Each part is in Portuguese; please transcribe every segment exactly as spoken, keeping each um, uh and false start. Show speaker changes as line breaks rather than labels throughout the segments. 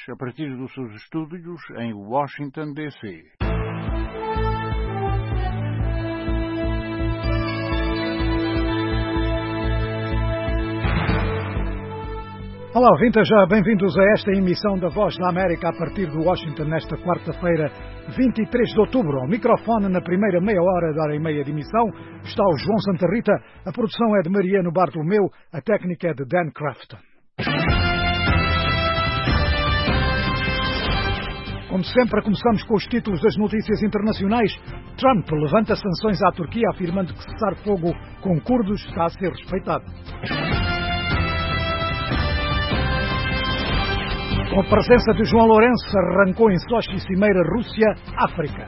a partir dos seus estúdios em Washington, D C
Olá, ouvintes, bem-vindos a esta emissão da Voz da América a partir de Washington nesta quarta-feira, vinte e três de outubro. Ao microfone, na primeira meia hora da hora e meia de emissão, está o João Santa Rita, a produção é de Mariano Bartolomeu, a técnica é de Dan Crafton. Como sempre, começamos com os títulos das notícias internacionais. Trump levanta sanções à Turquia, afirmando que cessar fogo com curdos está a ser respeitado. Com a presença de João Lourenço, arrancou em Sochi Cimeira Rússia-África.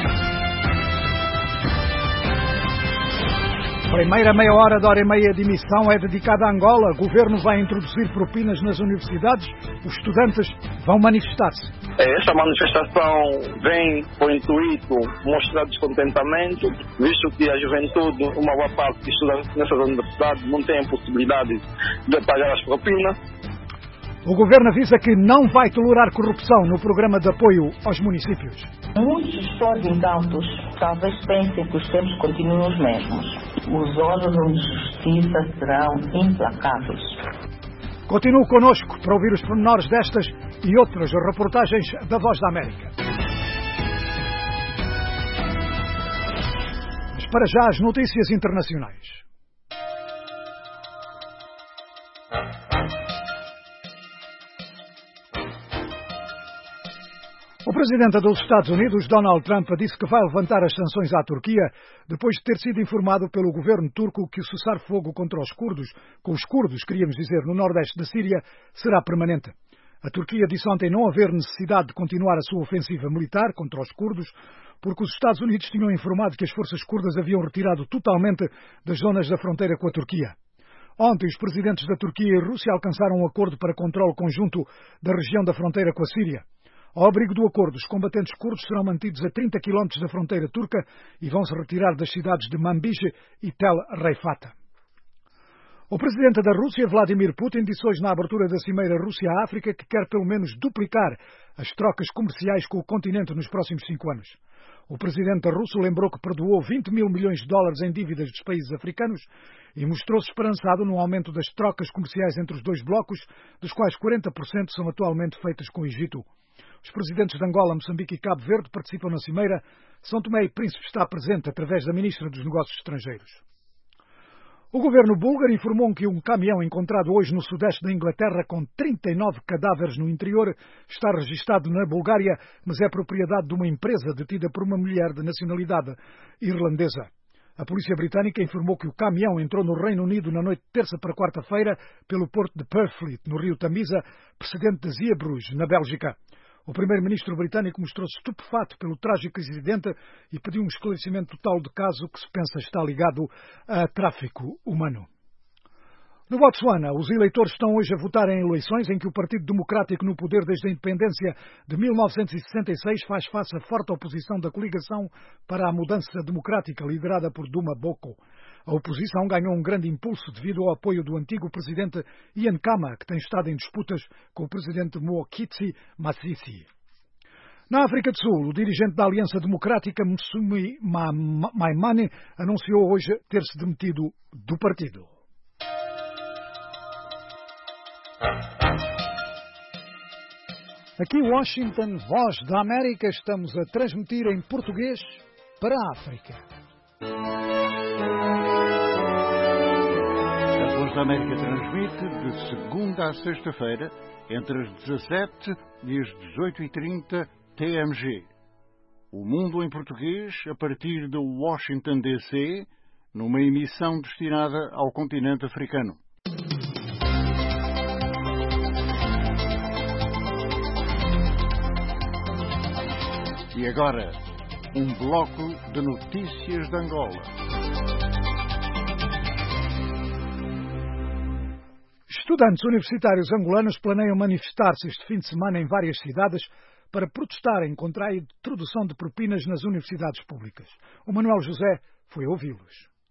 Primeira meia hora da hora e meia de emissão é dedicada a Angola. O governo vai introduzir propinas nas universidades. Os estudantes vão manifestar-se.
Esta manifestação vem com o intuito de mostrar descontentamento, visto que a juventude, uma boa parte que estuda nessas universidades, não tem a possibilidade de pagar as propinas.
O governo avisa que não vai tolerar corrupção no programa de apoio aos municípios.
Muitos gestores incautos talvez pensem que os tempos continuam os mesmos. Os órgãos de justiça serão implacáveis.
Continue connosco para ouvir os pormenores destas e outras reportagens da Voz da América. Mas para já as notícias internacionais. O presidente dos Estados Unidos, Donald Trump, disse que vai levantar as sanções à Turquia depois de ter sido informado pelo governo turco que o cessar-fogo contra os curdos, com os curdos, queríamos dizer, no nordeste da Síria, será permanente. A Turquia disse ontem não haver necessidade de continuar a sua ofensiva militar contra os curdos, porque os Estados Unidos tinham informado que as forças curdas haviam retirado totalmente das zonas da fronteira com a Turquia. Ontem, os presidentes da Turquia e Rússia alcançaram um acordo para controle conjunto da região da fronteira com a Síria. Ao abrigo do acordo, os combatentes curdos serão mantidos a trinta quilómetros da fronteira turca e vão se retirar das cidades de Manbij e Tel Reifata. O presidente da Rússia, Vladimir Putin, disse hoje na abertura da Cimeira Rússia-África que quer pelo menos duplicar as trocas comerciais com o continente nos próximos cinco anos. O presidente russo lembrou que perdoou vinte mil milhões de dólares em dívidas dos países africanos e mostrou-se esperançado no aumento das trocas comerciais entre os dois blocos, dos quais quarenta por cento são atualmente feitas com o Egito. Os presidentes de Angola, Moçambique e Cabo Verde participam na Cimeira. São Tomé e Príncipe está presente através da Ministra dos Negócios Estrangeiros. O governo búlgaro informou que um caminhão encontrado hoje no sudeste da Inglaterra com trinta e nove cadáveres no interior está registado na Bulgária, mas é propriedade de uma empresa detida por uma mulher de nacionalidade irlandesa. A polícia britânica informou que o caminhão entrou no Reino Unido na noite de terça para quarta-feira pelo porto de Purfleet, no rio Tamisa, precedente de Zeebrugge, na Bélgica. O primeiro-ministro britânico mostrou-se estupefato pelo trágico incidente e pediu um esclarecimento total do caso que se pensa está ligado a tráfico humano. No Botsuana, os eleitores estão hoje a votar em eleições em que o Partido Democrático no poder desde a independência de mil novecentos e sessenta e seis faz face à forte oposição da coligação para a mudança democrática liderada por Duma Boko. A oposição ganhou um grande impulso devido ao apoio do antigo presidente Ian Khama, que tem estado em disputas com o presidente Mokgweetsi Masisi. Na África do Sul, o dirigente da Aliança Democrática, Msumi Maimane, anunciou hoje ter-se demitido do partido. Aqui Washington, Voz da América, estamos a transmitir em português para a África.
A Voz da América transmite de segunda a sexta-feira, entre as dezassete e as dezoito e trinta T M G. O Mundo em Português, a partir de Washington, D C, numa emissão destinada ao continente africano. E agora, um bloco de notícias de Angola.
Estudantes universitários angolanos planeiam manifestar-se este fim de semana em várias cidades para protestarem contra a introdução de propinas nas universidades públicas. O Manuel José foi ouvi-los.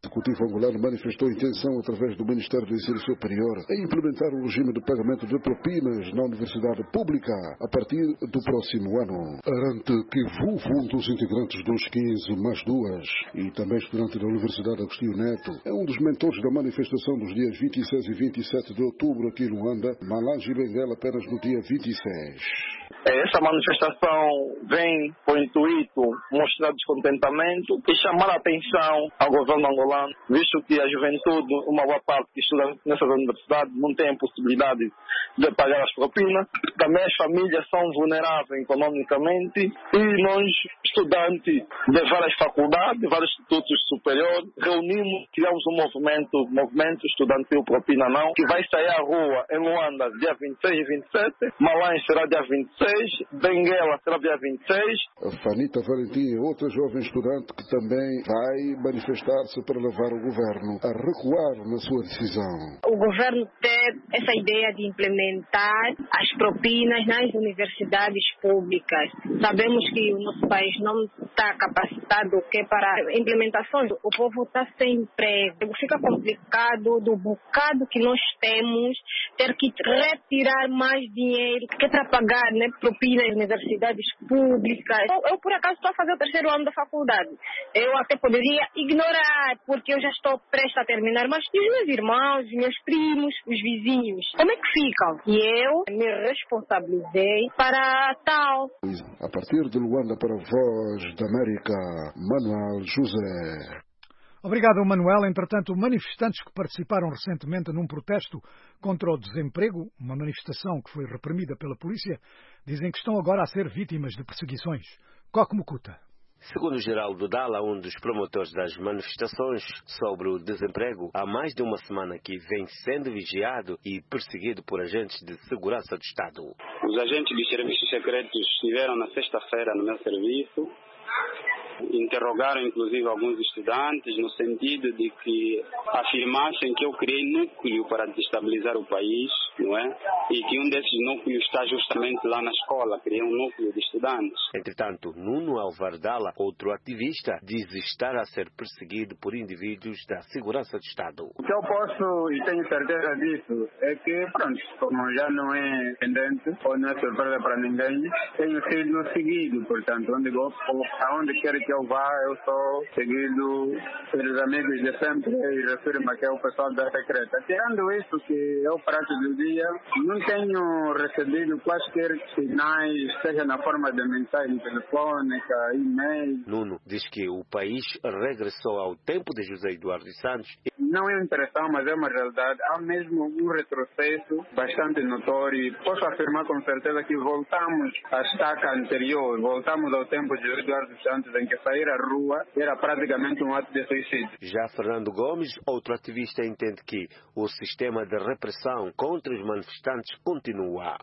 O Executivo angolano manifestou a intenção, através do Ministério do Ensino Superior, em implementar o regime de pagamento de propinas na universidade pública a partir do próximo ano. Arante Kivu, um dos integrantes dos quinze mais duas e também estudante da Universidade Agostinho Neto, é um dos mentores da manifestação dos dias vinte e seis e vinte e sete de outubro aqui em Luanda, Malange e Benguela apenas no dia vinte e seis.
Essa manifestação vem com o intuito de mostrar descontentamento e chamar a atenção ao governo angolano, visto que a juventude, uma boa parte que estuda nessas universidades, não tem a possibilidade de pagar as propinas. Também as famílias são vulneráveis economicamente e nós, estudantes de várias faculdades, de vários institutos superiores, reunimos, criamos um movimento, movimento estudantil Propina Não, que vai sair à rua em Luanda dia vinte e seis e vinte e sete, Malange será dia vinte e seis, Benguela será dia vinte e seis.
A Fanita Valentim é outra jovem estudante que também vai manifestar-se para levar o governo a recuar na sua decisão.
O governo tem essa ideia de implementar as propinas nas universidades públicas. Sabemos que o nosso país não está capacitado que para a implementação. O povo está sem emprego. Fica complicado do bocado que nós temos ter que retirar mais dinheiro que para pagar, né, propinas nas universidades públicas. Eu, eu, por acaso, estou a fazer o terceiro ano da faculdade. Eu até poderia ignorar, porque eu já estou prestes a terminar, mas e os meus irmãos, os meus primos, os vizinhos, como é que ficam? E eu me responsabilizei para tal.
A partir de Luanda para a Voz da América, Manuel José.
Obrigado, Manuel. Entretanto, manifestantes que participaram recentemente num protesto contra o desemprego, uma manifestação que foi reprimida pela polícia, dizem que estão agora a ser vítimas de perseguições. Coque Mukuta.
Segundo Geraldo Dalla, um dos promotores das manifestações sobre o desemprego, há mais de uma semana que vem sendo vigiado e perseguido por agentes de segurança do Estado.
Os agentes dos serviços secretos estiveram na sexta-feira no meu serviço. Interrogaram inclusive alguns estudantes no sentido de que afirmassem que eu criei núcleo para desestabilizar o país, não é? E que um desses núcleos está justamente lá na escola, criei um núcleo de estudantes.
Entretanto, Nuno Alvardala, outro ativista, diz estar a ser perseguido por indivíduos da segurança do Estado.
O que eu posso, e tenho certeza disso, é que, pronto, como já não é pendente, ou não é surpresa para ninguém, tenho sido seguido, portanto, onde vou, aonde quer que eu vá, eu sou seguido pelos amigos de sempre e refiro-me que é o pessoal da secreta. Tirando isso, que é o prato do dia, não tenho recebido quaisquer sinais, seja na forma de mensagem telefônica, e-mail.
Nuno diz que o país regressou ao tempo de José Eduardo Santos.
Não é uma impressão, mas é uma realidade. Há mesmo um retrocesso bastante notório. Posso afirmar com certeza que voltamos à estaca anterior, voltamos ao tempo de Eduardo Santos, em que sair à rua era praticamente um ato de suicídio.
Já Fernando Gomes, outro ativista, entende que o sistema de repressão contra os manifestantes continua.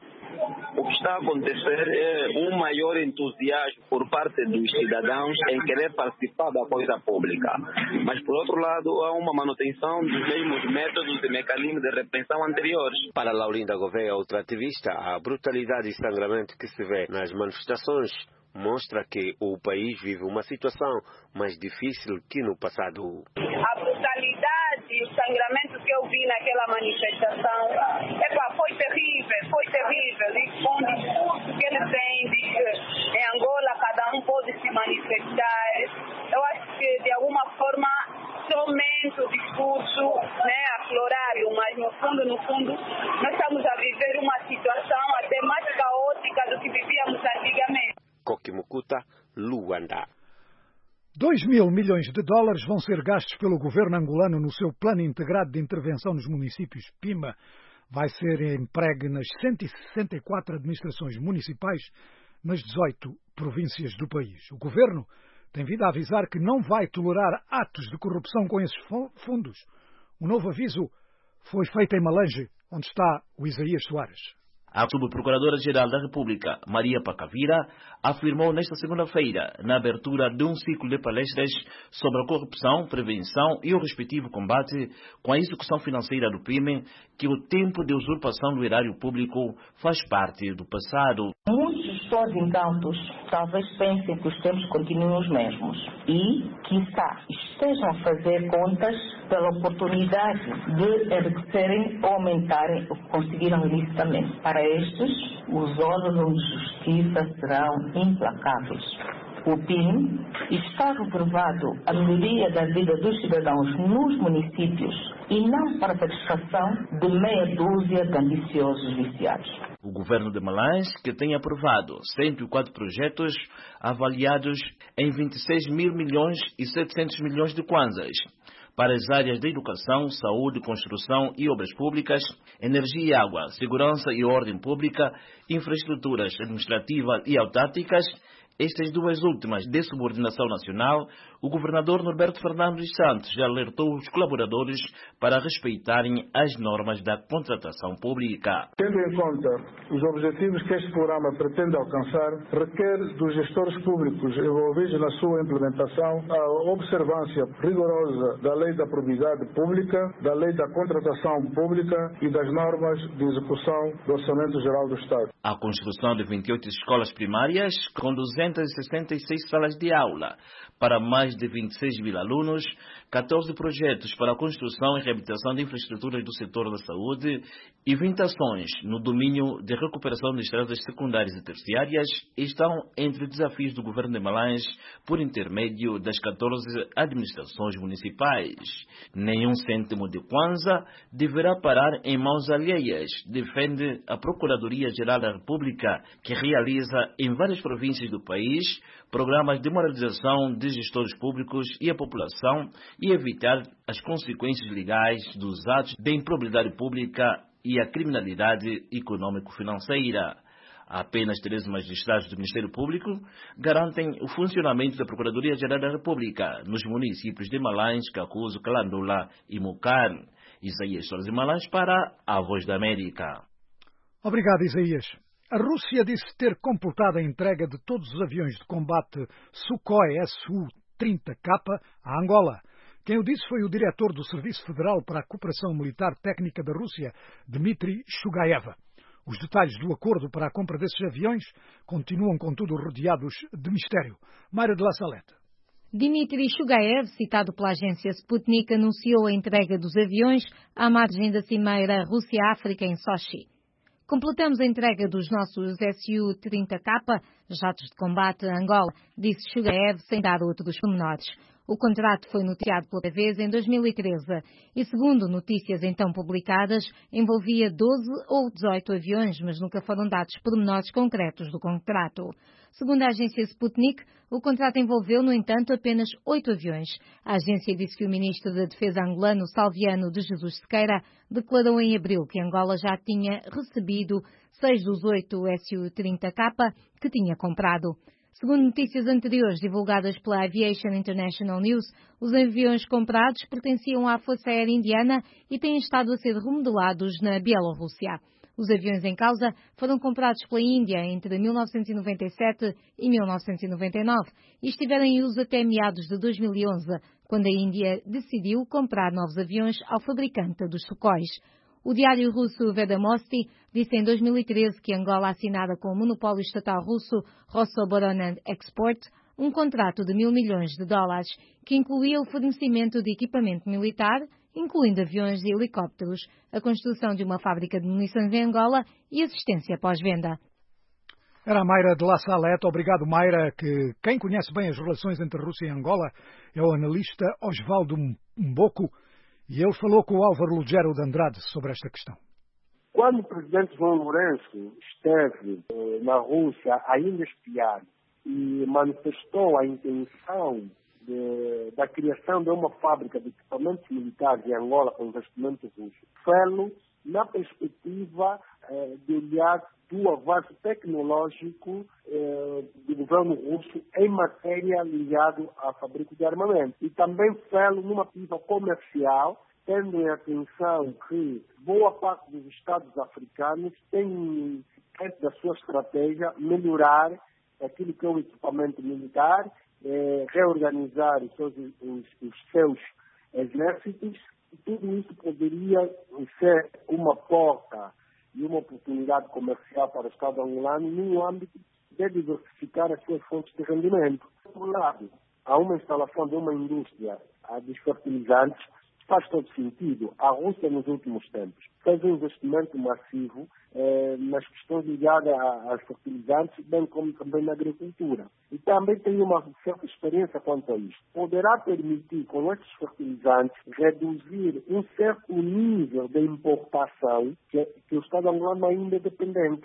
O que está a acontecer é um maior entusiasmo por parte dos cidadãos em querer participar da coisa pública. Mas, por outro lado, há uma manutenção dos mesmos métodos e mecanismos de repressão anteriores.
Para Laurinda Gouveia, outra ativista, a brutalidade e sangramento que se vê nas manifestações mostra que o país vive uma situação mais difícil que no passado.
A brutalidade e o sangramento que eu vi naquela manifestação, epa, foi terrível, foi terrível. E com o discurso que ele tem de que em Angola cada um pode se manifestar, eu acho que de alguma forma somente o discurso, né, aflorário, mas no fundo, no fundo, nós estamos a viver uma situação até mais caótica do que vivíamos antigamente.
Coque Mukuta, Luanda.
Dois mil milhões de dólares vão ser gastos pelo governo angolano no seu plano integrado de intervenção nos municípios. PIMA vai ser empregue nas cento e sessenta e quatro administrações municipais nas dezoito províncias do país. O governo tem vindo a avisar que não vai tolerar atos de corrupção com esses fundos. Um novo aviso foi feito em Malange, onde está o Isaías Soares.
A subprocuradora-geral da República, Maria Pacavira, afirmou nesta segunda-feira, na abertura de um ciclo de palestras sobre a corrupção, prevenção e o respectivo combate com a execução financeira do crime, que o tempo de usurpação do erário público faz parte do passado.
Muitos gestores incautos talvez pensem que os tempos continuam os mesmos e, quiçá, estejam a fazer contas pela oportunidade de enriquecerem ou aumentarem o que conseguiram ilicitamente. Para estes, os órgãos de justiça serão implacáveis. O P I M está reservado à melhoria da vida dos cidadãos nos municípios e não para a satisfação de meia dúzia de ambiciosos viciados.
O governo de Malães, que tem aprovado cento e quatro projetos avaliados em vinte e seis mil milhões e setecentos milhões de kwanzas, para as áreas de educação, saúde, construção e obras públicas, energia e água, segurança e ordem pública, infraestruturas administrativas e autárquicas, estas duas últimas de subordinação nacional, o governador Norberto Fernando dos Santos já alertou os colaboradores para respeitarem as normas da contratação pública.
Tendo em conta os objetivos que este programa pretende alcançar, requer dos gestores públicos envolvidos na sua implementação a observância rigorosa da Lei da Probidade Pública, da Lei da Contratação Pública e das normas de execução do Orçamento Geral do Estado.
A construção de vinte e oito escolas primárias com duzentas e sessenta e seis salas de aula para mais de vinte e seis mil alunos, catorze projetos para a construção e reabilitação de infraestruturas do setor da saúde e vinte ações no domínio de recuperação de estradas secundárias e terciárias estão entre desafios do governo de Malães por intermédio das catorze administrações municipais. Nenhum cêntimo de kwanza deverá parar em mãos alheias, defende a Procuradoria-Geral da República, que realiza em várias províncias do país programas de moralização de gestores públicos e a população e evitar as consequências legais dos atos de improbidade pública e a criminalidade econômico-financeira. Apenas três magistrados do Ministério Público garantem o funcionamento da Procuradoria-Geral da República nos municípios de Malães, Cacuzo, Calandula e Mucar. Isaías Soares de Malães para a Voz da América.
Obrigado, Isaías. A Rússia disse ter completado a entrega de todos os aviões de combate Sukhoi S U trinta K à Angola. Quem o disse foi o diretor do Serviço Federal para a Cooperação Militar Técnica da Rússia, Dmitry Shugaev. Os detalhes do acordo para a compra desses aviões continuam, contudo, rodeados de mistério. Mayra de La Salette.
Dmitry Shugaev, citado pela agência Sputnik, anunciou a entrega dos aviões à margem da cimeira Rússia-África em Sochi. Completamos a entrega dos nossos S U trinta K, jatos de combate a Angola, disse Shugaev sem dar outros pormenores. O contrato foi noticiado pela vez em dois mil e treze e, segundo notícias então publicadas, envolvia doze ou dezoito aviões, mas nunca foram dados pormenores concretos do contrato. Segundo a agência Sputnik, o contrato envolveu, no entanto, apenas oito aviões. A agência disse que o ministro da Defesa angolano, Salviano de Jesus Sequeira, declarou em abril que Angola já tinha recebido seis dos oito S U trinta K que tinha comprado. Segundo notícias anteriores divulgadas pela Aviation International News, os aviões comprados pertenciam à Força Aérea Indiana e têm estado a ser remodelados na Bielorrússia. Os aviões em causa foram comprados pela Índia entre mil novecentos e noventa e sete e mil novecentos e noventa e nove e estiveram em uso até meados de dois mil e onze, quando a Índia decidiu comprar novos aviões ao fabricante dos Sukhois. O diário russo Vedomosti disse em dois mil e treze que Angola assinara com o monopólio estatal russo Rosoboronat Export um contrato de mil milhões de dólares, que incluía o fornecimento de equipamento militar, incluindo aviões e helicópteros, a construção de uma fábrica de munições em Angola e assistência pós-venda.
Era a Mayra de La Salette. Obrigado, Mayra, que quem conhece bem as relações entre a Rússia e Angola é o analista Osvaldo Mboco, e ele falou com o Álvaro Lugero de Andrade sobre esta questão.
Quando o presidente João Lourenço esteve eh, na Rússia ainda espiado e manifestou a intenção de, da criação de uma fábrica de equipamentos militares em Angola com investimento russo, fê-lo na perspectiva eh, de olhar do avanço tecnológico eh, do governo russo em matéria ligada ao fabrico de armamento. E também fê-lo numa perspectiva comercial, tendo em atenção que boa parte dos Estados africanos tem, dentro da sua estratégia, melhorar aquilo que é o equipamento militar, eh, reorganizar os seus, os, os seus exércitos, e tudo isso poderia ser uma porta e uma oportunidade comercial para o Estado angolano no âmbito de diversificar as suas fontes de rendimento. Por um lado, há uma instalação de uma indústria dos fertilizantes. Faz todo sentido. A Rússia, nos últimos tempos, fez um investimento massivo eh, nas questões ligadas aos fertilizantes, bem como também na agricultura. E também tem uma certa experiência quanto a isto. Poderá permitir, com estes fertilizantes, reduzir um certo nível de importação que, que o Estado angolano ainda é dependente.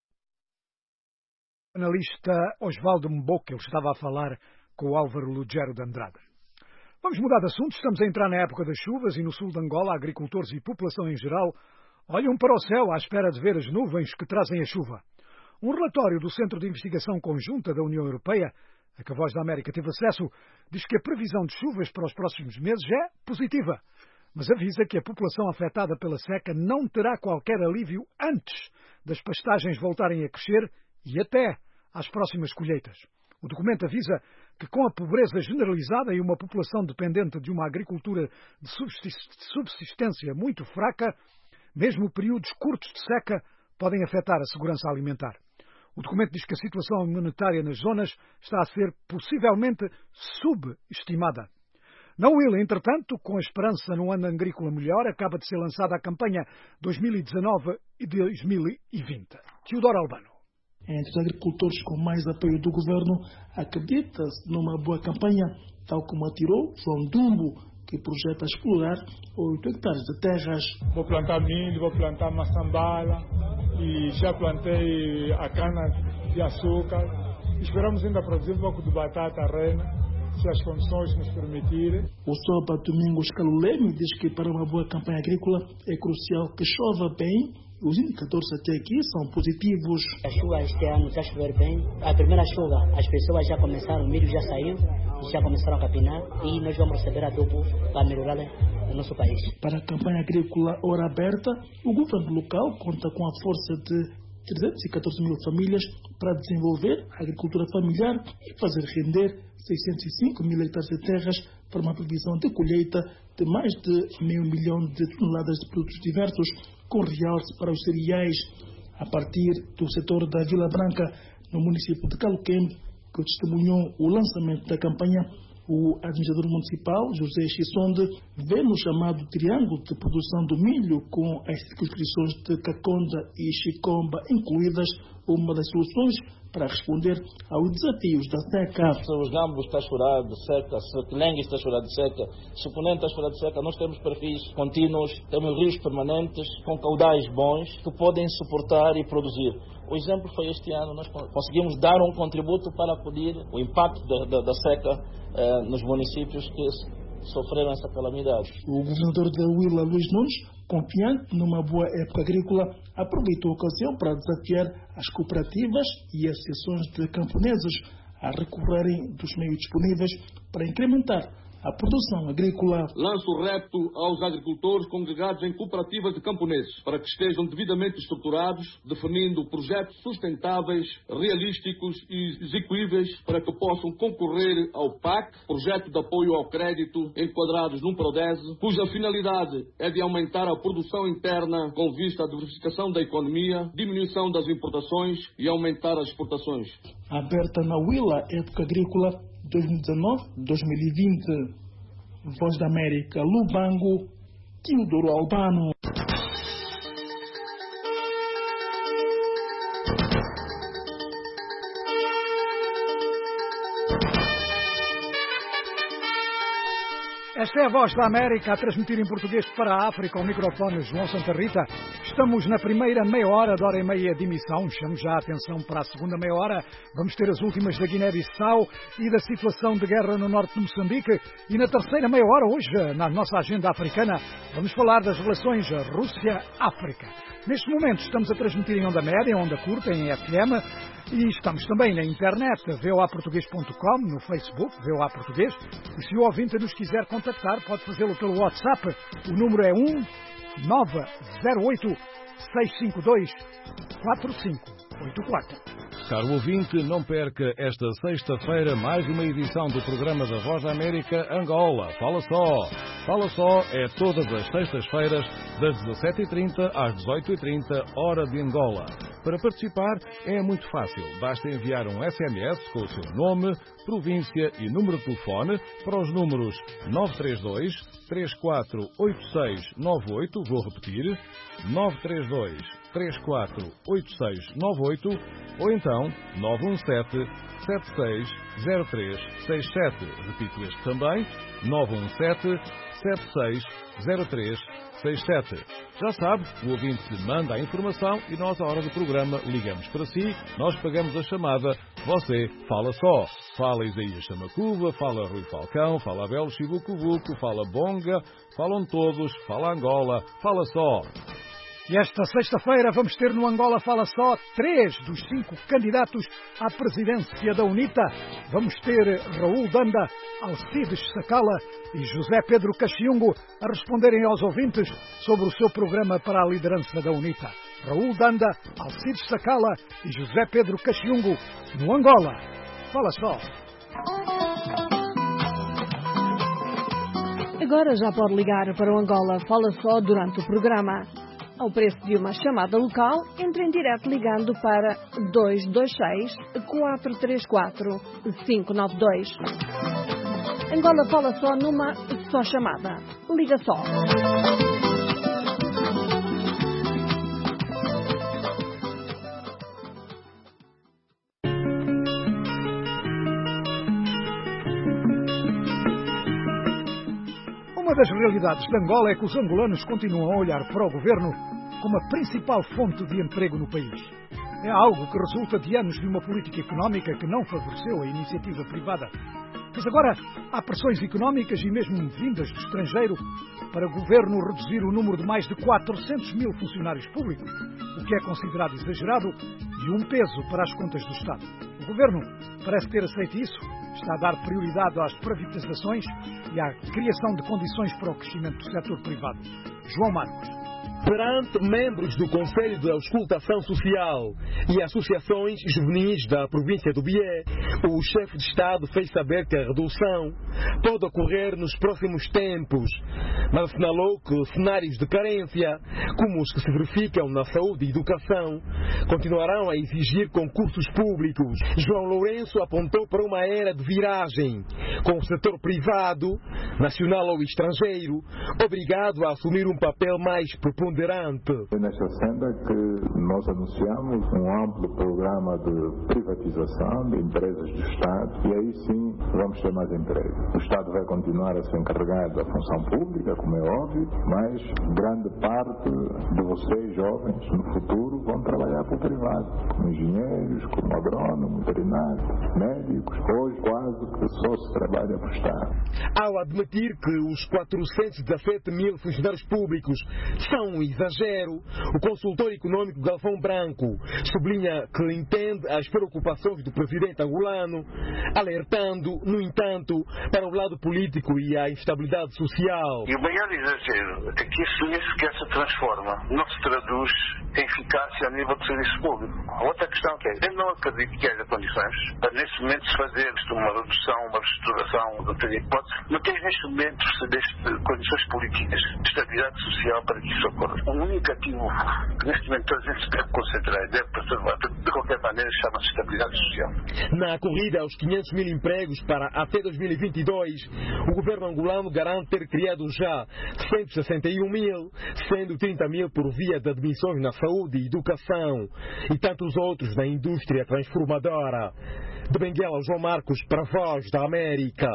O analista Osvaldo Mboca, ele estava a falar com o Álvaro Lugero de Andrade. Vamos mudar de assunto. Estamos a entrar na época das chuvas e no sul de Angola, agricultores e população em geral olham para o céu à espera de ver as nuvens que trazem a chuva. Um relatório do Centro de Investigação Conjunta da União Europeia, a que a Voz da América teve acesso, diz que a previsão de chuvas para os próximos meses é positiva, mas avisa que a população afetada pela seca não terá qualquer alívio antes das pastagens voltarem a crescer e até às próximas colheitas. O documento avisa que, com a pobreza generalizada e uma população dependente de uma agricultura de subsistência muito fraca, mesmo períodos curtos de seca podem afetar a segurança alimentar. O documento diz que a situação monetária nas zonas está a ser possivelmente subestimada. Na Huila, entretanto, com a esperança num ano agrícola melhor, acaba de ser lançada a campanha dois mil e dezanove e dois mil e vinte. Teodoro Albano.
Entre os agricultores com mais apoio do governo, acredita-se numa boa campanha, tal como atirou João Dumbo, que projeta explorar oito hectares de terras.
Vou plantar milho, vou plantar maçambala e já plantei a cana de açúcar. Esperamos ainda produzir um pouco de batata rena, se as condições nos permitirem.
O Sopa Domingos Caluleme diz que para uma boa campanha agrícola é crucial que chova bem. Os indicadores até aqui são positivos.
A chuva este ano está a chover bem. A primeira chuva, as pessoas já começaram, o milho já saiu, já começaram a capinar e nós vamos receber adubo para melhorar o nosso país.
Para a campanha agrícola Hora Aberta, o governo local conta com a força de trezentas e catorze mil famílias para desenvolver a agricultura familiar e fazer render seiscentos e cinco mil hectares de terras para uma previsão de colheita de mais de meio milhão de toneladas de produtos diversos, com realce para os cereais, a partir do setor da Vila Branca, no município de Caluquembe, que testemunhou o lançamento da campanha. O administrador municipal, José Xissonde, vê no chamado triângulo de produção do milho, com as circunscrições de Caconda e Chicomba incluídas, uma das soluções para responder aos desafios da seca.
Se os gambos estão a chorar de seca, se o Quilengue está a chorar de seca, se o Ponente está a chorar de seca, nós temos perfis contínuos, temos rios permanentes, com caudais bons, que podem suportar e produzir. O exemplo foi este ano, nós conseguimos dar um contributo para acudir o impacto da, da, da seca eh, nos municípios que sofreram essa calamidade.
O governador da Huila, Luís Nunes, confiante numa boa época agrícola, aproveitou a ocasião para desafiar as cooperativas e associações de camponeses a recorrerem dos meios disponíveis para incrementar a produção agrícola.
Lanço o repto aos agricultores congregados em cooperativas de camponeses para que estejam devidamente estruturados, definindo projetos sustentáveis, realísticos e execuíveis para que possam concorrer ao P A C, Projeto de Apoio ao Crédito, enquadrados num PRODESE, cuja finalidade é de aumentar a produção interna com vista à diversificação da economia, diminuição das importações e aumentar as exportações.
Aberta na Huila, época agrícola dois mil e dezanove a dois mil e vinte. Voz da América, Lubango, Teodoro Albano.
Esta é a Voz da América a transmitir em português para a África, ao microfone João Santa Rita. Estamos na primeira meia hora de hora e meia de emissão. Chamo já a atenção para a segunda meia hora. Vamos ter as últimas da Guiné-Bissau e da situação de guerra no norte de Moçambique. E na terceira meia hora, hoje, na nossa agenda africana, vamos falar das relações Rússia-África. Neste momento estamos a transmitir em onda média, em onda curta, em F M, e estamos também na internet, v o a português ponto com, no Facebook, V O A Português. E se o ouvinte nos quiser contactar, pode fazê-lo pelo WhatsApp. O número é um nove zero oito seis cinco dois quatro cinco oito quatro.
Caro ouvinte, não perca esta sexta-feira mais uma edição do programa da Voz da América Angola. Fala Só! Fala Só é todas as sextas-feiras, das dezassete e trinta às dezoito e trinta, hora de Angola. Para participar é muito fácil. Basta enviar um S M S com o seu nome, província e número de telefone para os números nove três dois, três quatro oito seis nove oito, vou repetir, nove três dois, três quatro oito seis nove oito, ou então nove um sete, sete seis zero três seis sete. Repito este também, nove um sete, sete seis zero três seis sete. Já sabe, o ouvinte manda a informação e nós, à hora do programa, ligamos para si, nós pagamos a chamada, você fala só. Fala Isaías Chamacuva, fala Rui Falcão, fala Abel Chibucubuco, fala Bonga, falam todos, fala Angola, fala só.
E esta sexta-feira vamos ter no Angola Fala Só três dos cinco candidatos à presidência da UNITA. Vamos ter Raul Danda, Alcides Sacala e José Pedro Caxiungo a responderem aos ouvintes sobre o seu programa para a liderança da UNITA. Raul Danda, Alcides Sacala e José Pedro Caxiungo no Angola Fala Só.
Agora já pode ligar para o Angola Fala Só durante o programa. Ao preço de uma chamada local, entre em direto ligando para dois dois seis, quatro três quatro, cinco nove dois. Angola Fala Só numa só chamada. Liga só.
Uma das realidades de Angola é que os angolanos continuam a olhar para o governo como a principal fonte de emprego no país. É algo que resulta de anos de uma política económica que não favoreceu a iniciativa privada. Mas agora há pressões económicas e mesmo vindas do estrangeiro para o governo reduzir o número de mais de quatrocentos mil funcionários públicos, o que é considerado exagerado e um peso para as contas do Estado. O governo parece ter aceito isso, está a dar prioridade às privatizações e à criação de condições para o crescimento do setor privado. João Marcos.
Perante membros do Conselho de Auscultação Social e associações juvenis da província do Bié, o chefe de Estado fez saber que a redução pode ocorrer nos próximos tempos, mas assinalou que cenários de carência, como os que se verificam na saúde e educação, continuarão a exigir concursos públicos. João Lourenço apontou para uma era de viragem, com o setor privado, nacional ou estrangeiro, obrigado a assumir um papel mais preponderante.
É nesta senda que nós anunciamos um amplo programa de privatização de empresas do Estado e aí sim vamos ter mais emprego. O Estado vai continuar a ser encarregado da função pública, como é óbvio, mas grande parte de vocês, jovens, no futuro vão trabalhar para o privado, como engenheiros, como agrônomos, veterinários, médicos. Hoje quase que só se trabalha para o Estado.
Ao admitir que os quatrocentos e dezassete mil funcionários públicos são um exagero, o consultor econômico Galvão Branco sublinha que entende as preocupações do presidente angolano, alertando, no entanto, para o lado político e a instabilidade social.
E o maior exagero é que isso nem sequer se transforma, não se traduz em eficácia a nível do serviço público. A outra questão que é, eu não acredito que haja condições para neste momento se fazer uma redução, uma reestruturação, não tem hipótese, não tem neste momento perceber condições políticas de estabilidade social para que isso ocorra. O único ativo que neste momento a gente se deve concentrar e deve preservar, de qualquer maneira, chama-se estabilidade social.
Na corrida aos quinhentos mil empregos para até dois mil e vinte e dois, o governo angolano garante ter criado já cento e sessenta e um mil, sendo trinta mil por via de admissões na saúde e educação e tantos outros na indústria transformadora. De Benguela, João Marcos, para a Voz da América.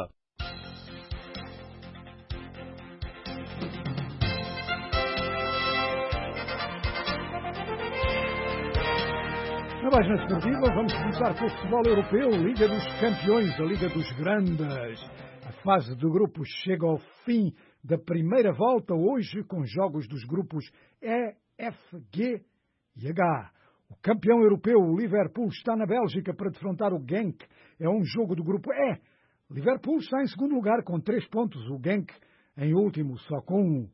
Na página esportiva, vamos começar com o futebol europeu, Liga dos Campeões, a Liga dos Grandes. A fase de grupos chega ao fim da primeira volta, hoje com jogos dos grupos E, F, G e H. O campeão europeu, o Liverpool, está na Bélgica para defrontar o Genk. É um jogo do grupo E. Liverpool está em segundo lugar com três pontos, o Genk em último só com um.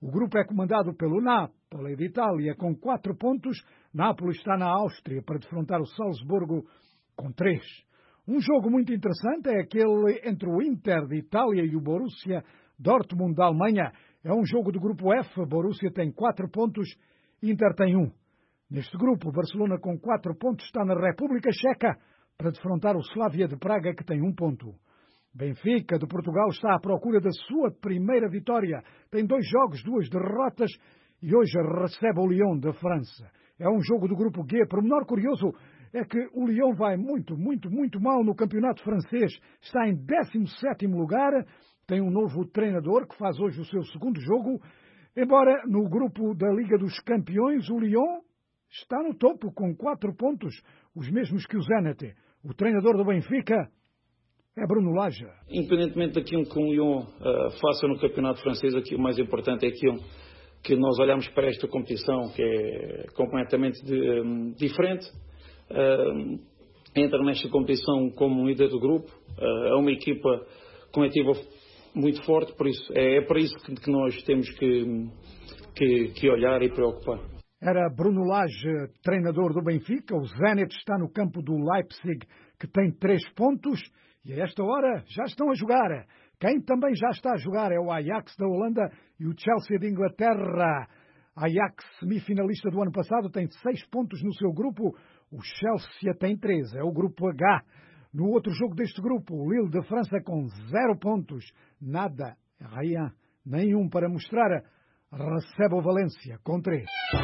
O grupo é comandado pelo Napoli de Itália com quatro pontos. Napoli está na Áustria para defrontar o Salzburgo com três. Um jogo muito interessante é aquele entre o Inter de Itália e o Borussia Dortmund da Alemanha. É um jogo do grupo F. Borussia tem quatro pontos, Inter tem um. Neste grupo, o Barcelona com quatro pontos está na República Checa para defrontar o Slavia de Praga, que tem um ponto. Benfica, de Portugal, está à procura da sua primeira vitória. Tem dois jogos, duas derrotas e hoje recebe o Lyon da França. É um jogo do grupo G. Pormenor curioso é que o Lyon vai muito, muito, muito mal no campeonato francês. Está em décimo sétimo lugar, tem um novo treinador que faz hoje o seu segundo jogo. Embora no grupo da Liga dos Campeões, o Lyon está no topo com quatro pontos, os mesmos que o Zenit. O treinador do Benfica é Bruno Lage.
Independentemente daquilo que o Lyon uh, faça no campeonato francês, aqui o mais importante é aquilo que nós olhamos para esta competição, que é completamente de, um, diferente. Uh, entra nesta competição como líder do grupo. Uh, é uma equipa coletiva muito forte, por isso é, é para isso que, que nós temos que, que, que olhar e preocupar.
Era Bruno Lage, treinador do Benfica. O Zenit está no campo do Leipzig, que tem três pontos. E a esta hora já estão a jogar. Quem também já está a jogar é o Ajax da Holanda e o Chelsea de Inglaterra. Ajax, semifinalista do ano passado, tem seis pontos no seu grupo. O Chelsea tem três. É o grupo H. No outro jogo deste grupo, o Lille da França com zero pontos. Nada, rien, nenhum para mostrar. Recebe o Valência com três.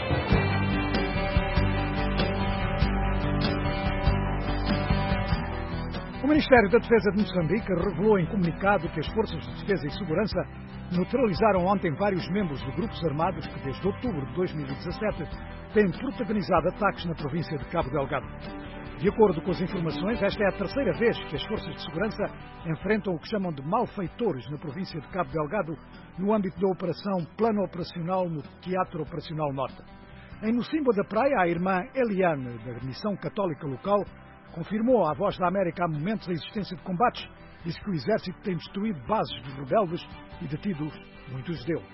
O Ministério da Defesa de Moçambique revelou em comunicado que as Forças de Defesa e Segurança neutralizaram ontem vários membros de grupos armados que, desde outubro de dois mil e dezassete, têm protagonizado ataques na província de Cabo Delgado. De acordo com as informações, esta é a terceira vez que as Forças de Segurança enfrentam o que chamam de malfeitores na província de Cabo Delgado, no âmbito da Operação Plano Operacional no Teatro Operacional Norte. Em Mocimboa da Praia, a irmã Eliane, da Missão Católica Local, confirmou à Voz da América há momentos a existência de combates. Disse que o Exército tem destruído bases dos rebeldes e detido muitos deles.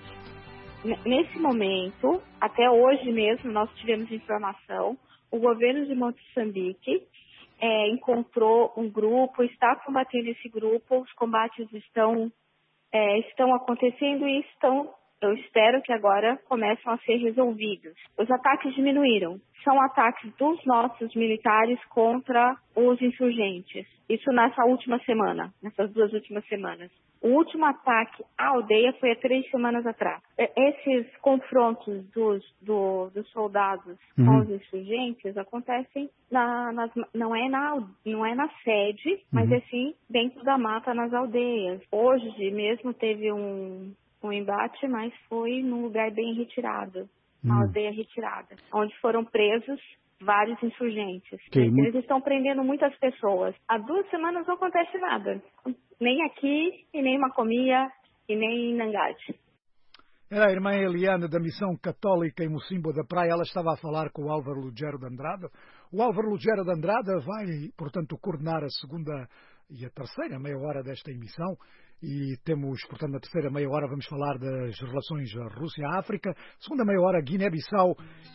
Nesse momento, até hoje mesmo, nós tivemos informação. O governo de Moçambique é, encontrou um grupo, está combatendo esse grupo. Os combates estão, é, estão acontecendo e estão... Eu espero que agora começam a ser resolvidos. Os ataques diminuíram. São ataques dos nossos militares contra os insurgentes. Isso nessa última semana, nessas duas últimas semanas. O último ataque à aldeia foi há três semanas atrás. Esses confrontos dos, do, dos soldados uhum. com os insurgentes acontecem na, nas, não, é na, não é na sede, uhum. mas é sim dentro da mata nas aldeias. Hoje mesmo teve um... um embate, mas foi num lugar bem retirado, uma hum. aldeia retirada, onde foram presos vários insurgentes. Que Eles muito... estão prendendo muitas pessoas. Há duas semanas não acontece nada, nem aqui, e nem em Macomia, e nem em Nangade.
Era a irmã Eliane da Missão Católica em Mocimboa da Praia. Ela estava a falar com o Álvaro Lugero de Andrade. O Álvaro Lugero de Andrade vai, portanto, coordenar a segunda e a terceira meia hora desta emissão. E temos, portanto, na terceira meia hora vamos falar das relações Rússia-África. Segunda meia hora, Guiné-Bissau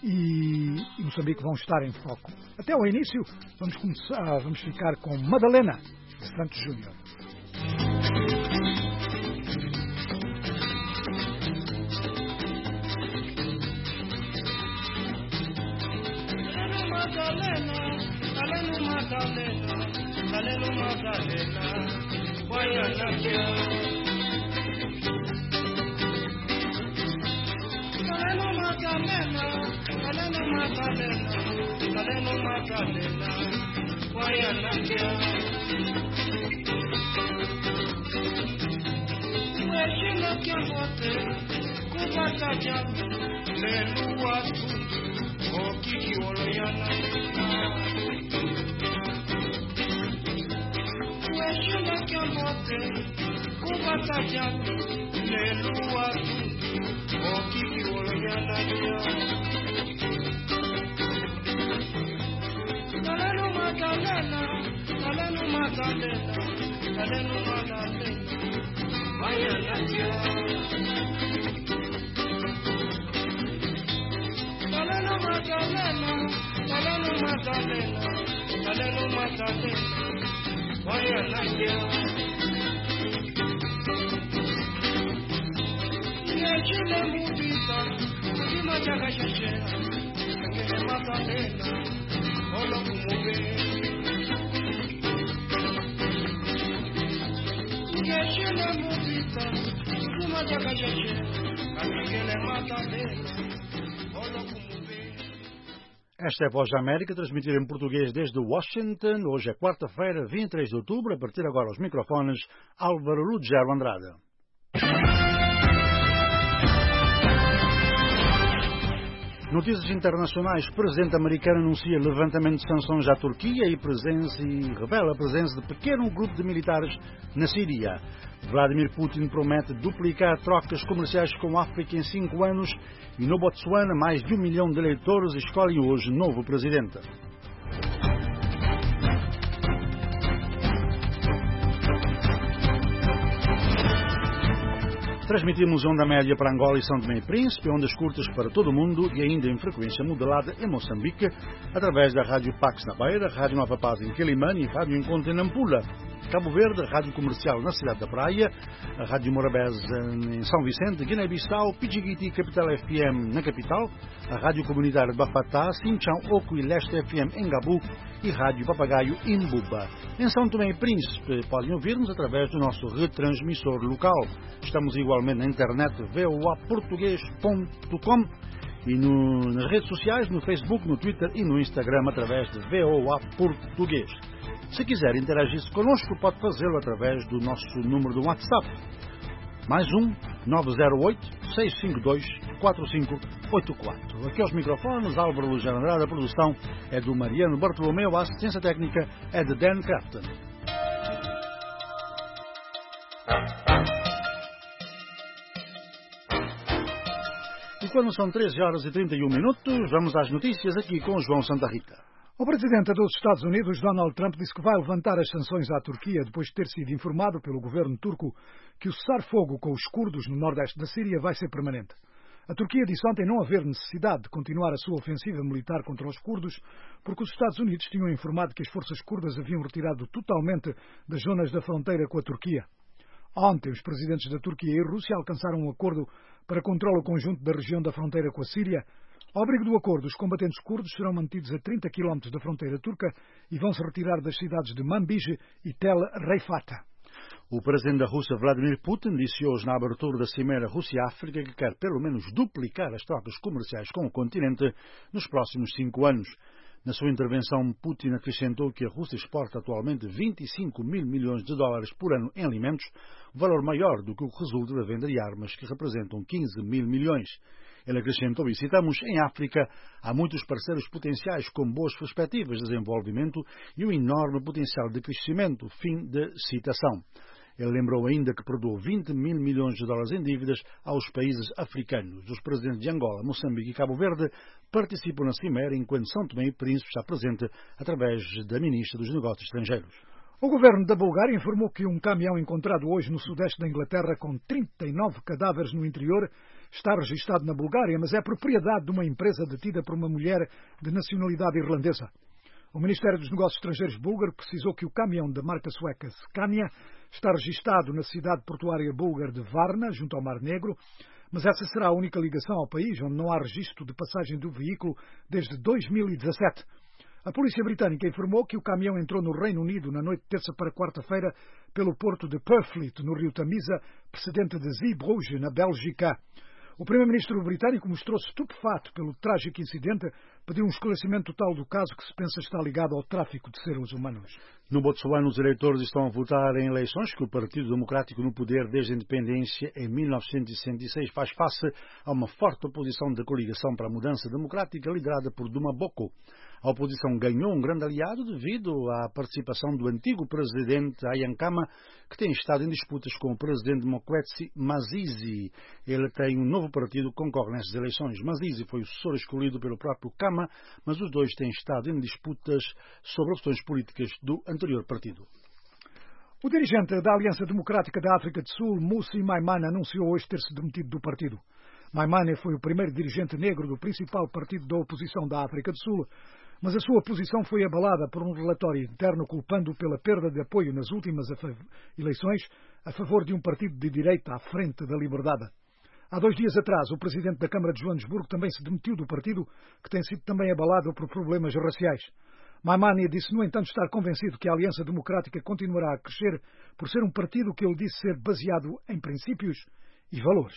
e, e Moçambique vão estar em foco. Até ao início, vamos começar, vamos ficar com Madalena de Santos Júnior.
Madalena, Madalena, Madalena, Madalena. Guayana, Galeno Magalena, Galeno Magalena, Galeno Magalena, Guayana, Regina Kiamote, Kubata Jamu, Lelua Tundu, Okiki Oloyana. Regina Kiamote, Kubata Jamu, Lelua Tundu, Okiki Oloyana. Galeno Magalena, Galeno Magalena, Galeno Magalena, Guayana. Madalena, Taleno Madalena, Taleno Madalena, Waya Nanya. Yechile Mudita, Mudima Jagashashera, Ngene Madalena, Olo Kumube. Yechile Mudita, Mudima Jagashashera, Ngene Madalena, Olo Kumube.
Esta é a Voz da América, transmitida em português desde Washington. Hoje é quarta-feira, vinte e três de outubro. A partir agora aos microfones, Álvaro Ruggiero Andrade. Notícias internacionais. Presidente americano anuncia levantamento de sanções à Turquia e, presença, e revela a presença de pequeno grupo de militares na Síria. Vladimir Putin promete duplicar trocas comerciais com a África em cinco anos e no Botsuana mais de um milhão de eleitores escolhem hoje novo presidente. Transmitimos onda média para Angola e São Tomé e Príncipe, ondas curtas para todo o mundo e ainda em frequência modelada em Moçambique, através da Rádio Pax na Beira, Rádio Nova Paz em Quelimane e Rádio Encontro em Nampula. Cabo Verde, Rádio Comercial na Cidade da Praia, a Rádio Morabeza em São Vicente, Guiné-Bissau, Pidjiguiti, Capital F M na capital, a Rádio Comunitária de Bafatá, Sinchão, Oco e Leste F M em Gabu e Rádio Papagaio em Buba. Em São Tomé e Príncipe podem ouvir-nos através do nosso retransmissor local. Estamos igualmente na internet v o a português ponto com e no, nas redes sociais, no Facebook, no Twitter e no Instagram através de V O A Português. Se quiser interagir-se connosco, pode fazê-lo através do nosso número do WhatsApp. Mais um, nove zero oito, seis cinco dois, quatro cinco oito quatro. Aqui aos microfones, Álvaro Ruggiero Andrade. A produção é do Mariano Bartolomeu, a assistência técnica é de Dan Crafton. E quando são treze horas e trinta e um minutos, vamos às notícias aqui com João Santa Rita.
O presidente dos Estados Unidos, Donald Trump, disse que vai levantar as sanções à Turquia depois de ter sido informado pelo governo turco que o cessar-fogo com os curdos no nordeste da Síria vai ser permanente. A Turquia disse ontem não haver necessidade de continuar a sua ofensiva militar contra os curdos, porque os Estados Unidos tinham informado que as forças curdas haviam retirado totalmente das zonas da fronteira com a Turquia. Ontem, os presidentes da Turquia e Rússia alcançaram um acordo para controle conjunto da região da fronteira com a Síria. Ao abrigo do acordo, os combatentes curdos serão mantidos a trinta quilómetros da fronteira turca e vão se retirar das cidades de Manbij e Tel Reifata.
O presidente da Rússia, Vladimir Putin, disse hoje na abertura da Cimeira Rússia-África que quer pelo menos duplicar as trocas comerciais com o continente nos próximos cinco anos. Na sua intervenção, Putin acrescentou que a Rússia exporta atualmente vinte e cinco mil milhões de dólares por ano em alimentos, valor maior do que o que resulta da venda de armas, que representam quinze mil milhões. Ele acrescentou, e citamos, em África há muitos parceiros potenciais com boas perspectivas de desenvolvimento e um enorme potencial de crescimento. Fim de citação. Ele lembrou ainda que perdoou vinte mil milhões de dólares em dívidas aos países africanos. Os presidentes de Angola, Moçambique e Cabo Verde participam na Cimeira, enquanto São Tomé e Príncipe está presente através da Ministra dos Negócios Estrangeiros.
O governo da Bulgária informou que um caminhão encontrado hoje no sudeste da Inglaterra com trinta e nove cadáveres no interior está registado na Bulgária, mas é propriedade de uma empresa detida por uma mulher de nacionalidade irlandesa. O Ministério dos Negócios Estrangeiros búlgaro precisou que o caminhão da marca sueca Scania está registado na cidade portuária búlgara de Varna, junto ao Mar Negro, mas essa será a única ligação ao país onde não há registro de passagem do veículo desde dois mil e dezassete. A polícia britânica informou que o caminhão entrou no Reino Unido na noite de terça para quarta-feira pelo porto de Purfleet, no rio Tamisa, precedente de Zeebrugge, na Bélgica. O primeiro-ministro britânico mostrou-se estupefato pelo trágico incidente, pediu um esclarecimento total do caso que se pensa estar ligado ao tráfico de seres humanos.
No Botsuana, os eleitores estão a votar em eleições que o Partido Democrático no poder desde a independência em mil novecentos e sessenta e seis faz face a uma forte oposição da coligação para a mudança democrática liderada por Duma Boko. A oposição ganhou um grande aliado devido à participação do antigo presidente Ayan Kama, que tem estado em disputas com o presidente Mokwetsi Masisi. Ele tem um novo partido que concorre nessas eleições. Masisi foi o sucessor escolhido pelo próprio Kama, mas os dois têm estado em disputas sobre opções políticas do anterior partido.
O dirigente da Aliança Democrática da África do Sul, Mmusi Maimane, anunciou hoje ter-se demitido do partido.
Maimane foi o primeiro dirigente negro do principal partido da oposição da África do Sul, mas a sua posição foi abalada por um relatório interno culpando-o pela perda de apoio nas últimas eleições a favor de um partido de direita à frente da Liberdade. Há dois dias atrás, o presidente da Câmara de Joanesburgo também se demitiu do partido, que tem sido também abalado por problemas raciais. Maimane disse, no entanto, estar convencido que a Aliança Democrática continuará a crescer por ser um partido que ele disse ser baseado em princípios e valores.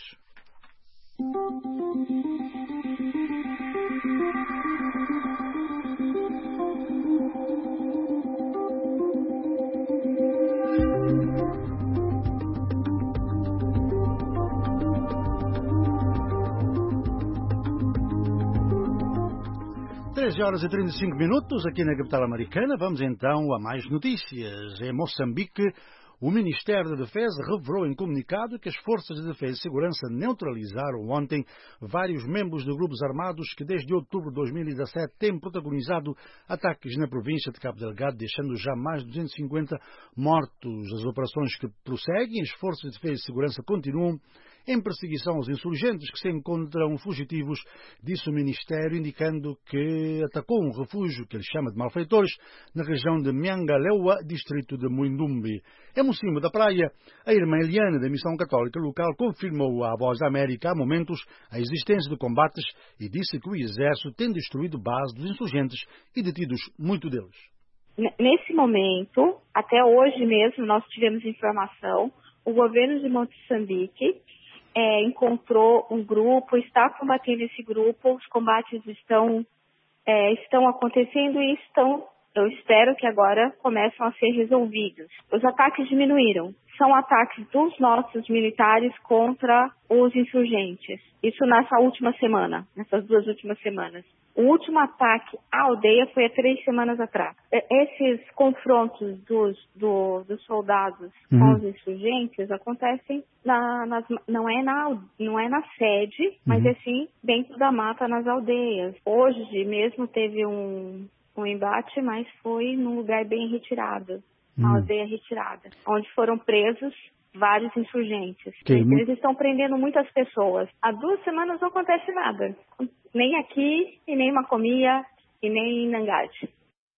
treze horas e trinta e cinco minutos aqui na capital americana. Vamos então a mais notícias. Em Moçambique, o Ministério da Defesa revelou em comunicado que as Forças de Defesa e Segurança neutralizaram ontem vários membros de grupos armados que desde outubro de dois mil e dezassete têm protagonizado ataques na província de Cabo Delgado, deixando já mais de duzentos e cinquenta mortos. As operações que prosseguem, as Forças de Defesa e Segurança continuam em perseguição aos insurgentes que se encontram fugitivos, disse o Ministério, indicando que atacou um refúgio, que ele chama de malfeitores, na região de Miangalewa, distrito de Muindumbi. Em Mocimbo da Praia, a irmã Eliane da Missão Católica Local confirmou à Voz da América há momentos a existência de combates e disse que o Exército tem destruído bases dos insurgentes e detidos muito deles.
Nesse momento, até hoje mesmo, nós tivemos informação, o governo de Moçambique É, encontrou um grupo, está combatendo esse grupo, os combates estão, é, estão acontecendo e estão, eu espero que agora começam a ser resolvidos. Os ataques diminuíram. São ataques dos nossos militares contra os insurgentes. Isso nessa última semana, nessas duas últimas semanas. O último ataque à aldeia foi há três semanas atrás. Esses confrontos dos, do, dos soldados uhum. com os insurgentes acontecem na, nas, não, é na, não é na sede, uhum. mas é sim dentro da mata nas aldeias. Hoje mesmo teve um, um embate, mas foi num lugar bem retirado. Uma hum. aldeia retirada, onde foram presos vários insurgentes. Que... Eles estão prendendo muitas pessoas. Há duas semanas não acontece nada. Nem aqui, e nem em Macomia, e nem em Nangade.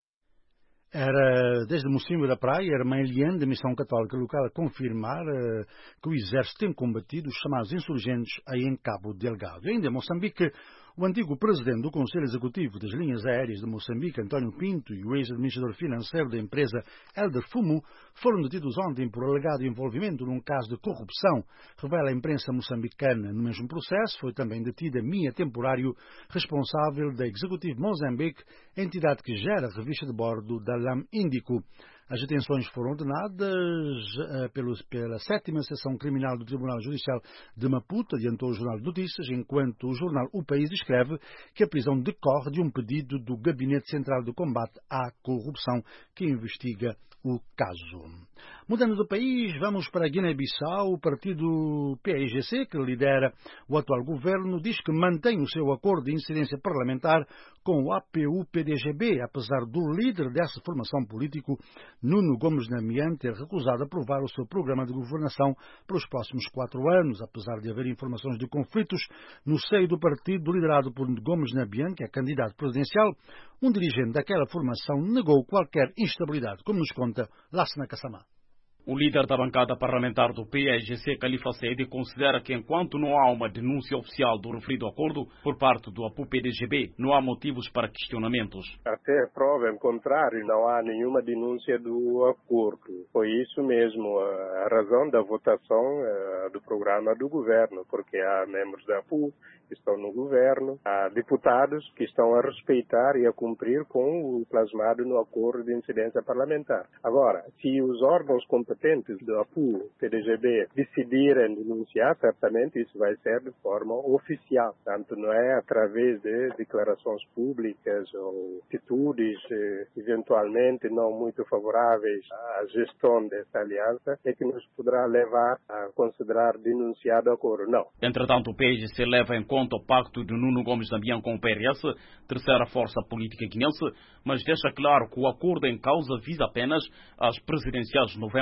Era desde Mocimbo da Praia, a irmã Eliane da Missão Católica Local a confirmar uh, que o Exército tem combatido os chamados insurgentes aí em Cabo Delgado. E ainda em Moçambique, o antigo presidente do Conselho Executivo das Linhas Aéreas de Moçambique, António Pinto, e o ex-administrador financeiro da empresa Elder Fumo foram detidos ontem por alegado envolvimento num caso de corrupção, revela a imprensa moçambicana. No mesmo processo, foi também detida Mia Temporário, responsável da Executive Mozambique, entidade que gera a revista de bordo da LAM Índico. As detenções foram ordenadas uh, pelos, pela sétima Seção Criminal do Tribunal Judicial de Maputo, adiantou o Jornal de Notícias, enquanto o jornal O País escreve que a prisão decorre de um pedido do Gabinete Central de Combate à Corrupção, que investiga o caso. Mudando do país, vamos para a Guiné-Bissau. O partido P I G C, que lidera o atual governo, diz que mantém o seu acordo de incidência parlamentar com o A P U P D G B, apesar do líder dessa formação político, Nuno Gomes Namian, ter recusado aprovar o seu programa de governação para os próximos quatro anos, apesar de haver informações de conflitos no seio do partido liderado por Gomes Namian, que é candidato presidencial. Um dirigente daquela formação negou qualquer instabilidade, como nos conta Lassana Kassamá.
O líder da bancada parlamentar do P I G C, Khalifa Said, considera que enquanto não há uma denúncia oficial do referido acordo por parte do A P U P D G B, não há motivos para questionamentos.
Até prova em contrário, não há nenhuma denúncia do acordo. Foi isso mesmo a razão da votação uh, do programa do governo, porque há membros da A P U que estão no governo, há deputados que estão a respeitar e a cumprir com o plasmado no acordo de incidência parlamentar. Agora, se os órgãos competentes do A P U, P D G B, decidirem denunciar, certamente isso vai ser de forma oficial. Portanto, não é através de declarações públicas ou atitudes eh, eventualmente não muito favoráveis à gestão dessa aliança é que nos poderá levar a considerar denunciado o acordo. Não.
Entretanto, o P I G C leva em conta o pacto de Nuno Gomes Namian com o P R S, terceira força política guinense, mas deixa claro que o acordo em causa visa apenas as presidenciais de novembro.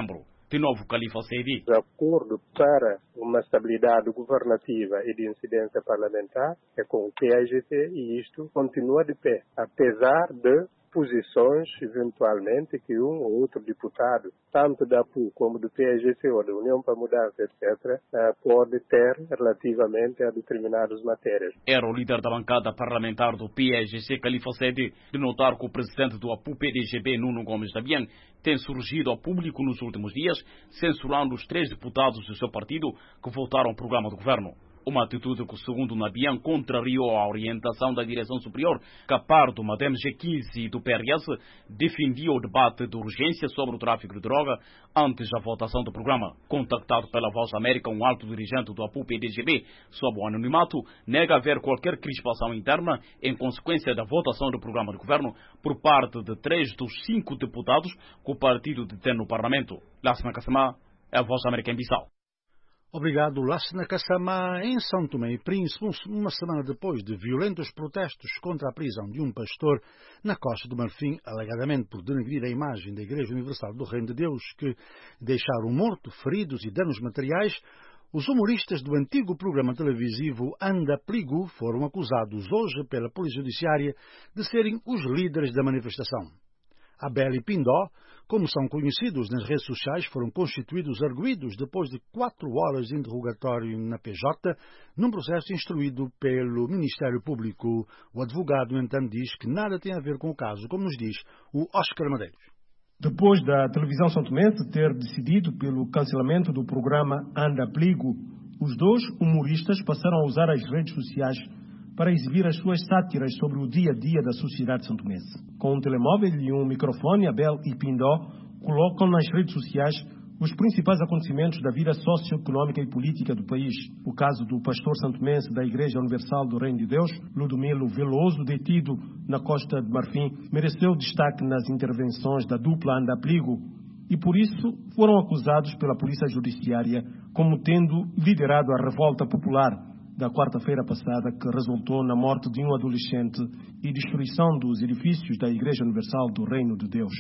De novo, Khalifa Seydi.
De acordo para uma estabilidade governativa e de incidência parlamentar é com o P A G C e isto continua de pé, apesar de posições, eventualmente, que um ou outro deputado, tanto da P U como do P A G C ou da União para a Mudança, etcétera, pode ter relativamente a determinadas matérias.
Era o líder da bancada parlamentar do P A G C, Khalifa Seydi, de notar que o presidente do A P U P D G B, Nuno Gomes Dabian, tem surgido ao público nos últimos dias, censurando os três deputados do seu partido que votaram o programa do governo. Uma atitude que, segundo Nabian, contrariou a orientação da direção superior, que, a par do MADEM G quinze e do P R S, defendia o debate de urgência sobre o tráfico de droga antes da votação do programa. Contactado pela Voz América, um alto dirigente do A P U P D G B, sob o anonimato, nega haver qualquer crispação interna em consequência da votação do programa do governo por parte de três dos cinco deputados que o partido detém no Parlamento. Lassana Kassamá, é a Voz América em Bissau.
Obrigado, Lassana Kassamá. Em São Tomé e Príncipe, uma semana depois de violentos protestos contra a prisão de um pastor na Costa do Marfim, alegadamente por denegrir a imagem da Igreja Universal do Reino de Deus, que deixaram morto, feridos e danos materiais, os humoristas do antigo programa televisivo Anda Pligu foram acusados hoje pela Polícia Judiciária de serem os líderes da manifestação. Abel e Pindó, como são conhecidos nas redes sociais, foram constituídos arguidos depois de quatro horas de interrogatório na P J, num processo instruído pelo Ministério Público. O advogado, no entanto, diz que nada tem a ver com o caso, como nos diz o Oscar Madeiros.
Depois da televisão São Tomense ter decidido pelo cancelamento do programa Anda Pligo, os dois humoristas passaram a usar as redes sociais para exibir as suas sátiras sobre o dia-a-dia da sociedade santomense. Com um telemóvel e um microfone, Abel e Pindó colocam nas redes sociais os principais acontecimentos da vida socioeconómica e política do país. O caso do pastor santomense da Igreja Universal do Reino de Deus, Ludomilo Veloso, detido na Costa de Marfim, mereceu destaque nas intervenções da dupla Anda Pligo e, por isso, foram acusados pela Polícia Judiciária como tendo liderado a revolta popular da quarta-feira passada, que resultou na morte de um adolescente e destruição dos edifícios da Igreja Universal do Reino de Deus.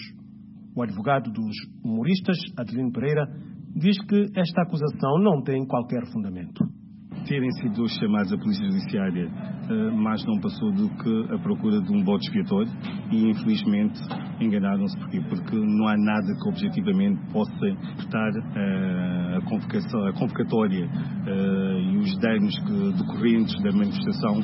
O advogado dos humoristas, Adelino Pereira, diz que esta acusação não tem qualquer fundamento.
Terem sido chamados à Polícia Judiciária, mas não passou do que a procura de um bode expiatório e, infelizmente, enganaram-se. Porquê? Porque não há nada que objetivamente possa interpretar a, convocação, a convocatória e os danos que, decorrentes da manifestação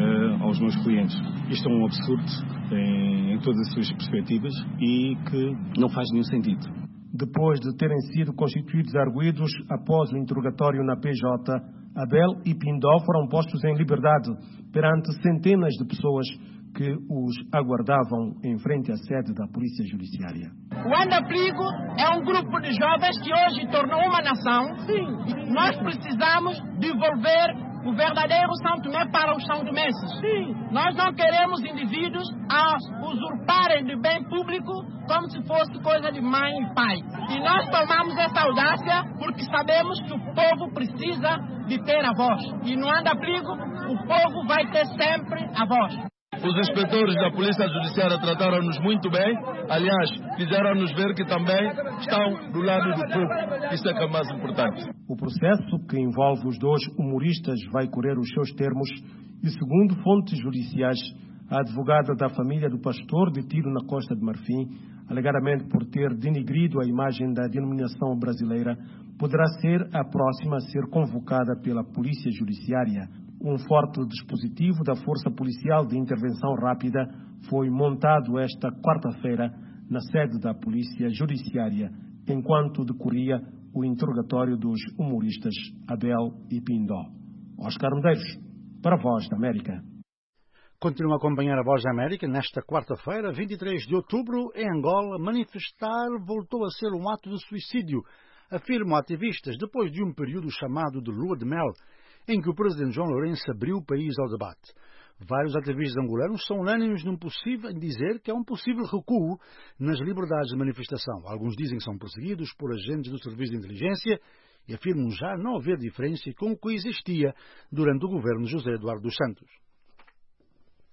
aos meus clientes. Isto é um absurdo em, em todas as suas perspectivas e que não faz nenhum sentido.
Depois de terem sido constituídos arguidos após o interrogatório na P J, Abel e Pindó foram postos em liberdade perante centenas de pessoas que os aguardavam em frente à sede da Polícia Judiciária.
O Anda Pligo é um grupo de jovens que hoje tornou uma nação. Sim. Nós precisamos devolver o verdadeiro São Tomé para os são tomenses. Sim. Nós não queremos indivíduos a usurparem de bem público como se fosse coisa de mãe e pai. E nós tomamos essa audácia porque sabemos que o povo precisa de ter a voz. E no Anda Pligo, o povo vai ter sempre a voz.
Os inspetores da Polícia Judiciária trataram-nos muito bem. Aliás, fizeram-nos ver que também estão do lado do povo. Isso é que é mais importante.
O processo, que envolve os dois humoristas, vai correr os seus termos e, segundo fontes judiciais, a advogada da família do pastor detido na Costa de Marfim, alegadamente por ter denegrido a imagem da denominação brasileira, poderá ser a próxima a ser convocada pela Polícia Judiciária. Um forte dispositivo da Força Policial de Intervenção Rápida foi montado esta quarta-feira na sede da Polícia Judiciária, enquanto decorria o interrogatório dos humoristas Abel e Pindó. Oscar Medeiros, para a Voz da América.
Continua a acompanhar a Voz da América. Nesta quarta-feira, vinte e três de outubro, em Angola, manifestar voltou a ser um ato de suicídio, afirmam ativistas, depois de um período chamado de lua de mel, em que o presidente João Lourenço abriu o país ao debate. Vários ativistas angolanos são unânimes num possível, em dizer que é um possível recuo nas liberdades de manifestação. Alguns dizem que são perseguidos por agentes do Serviço de Inteligência e afirmam já não haver diferença com o que existia durante o governo de José Eduardo dos Santos.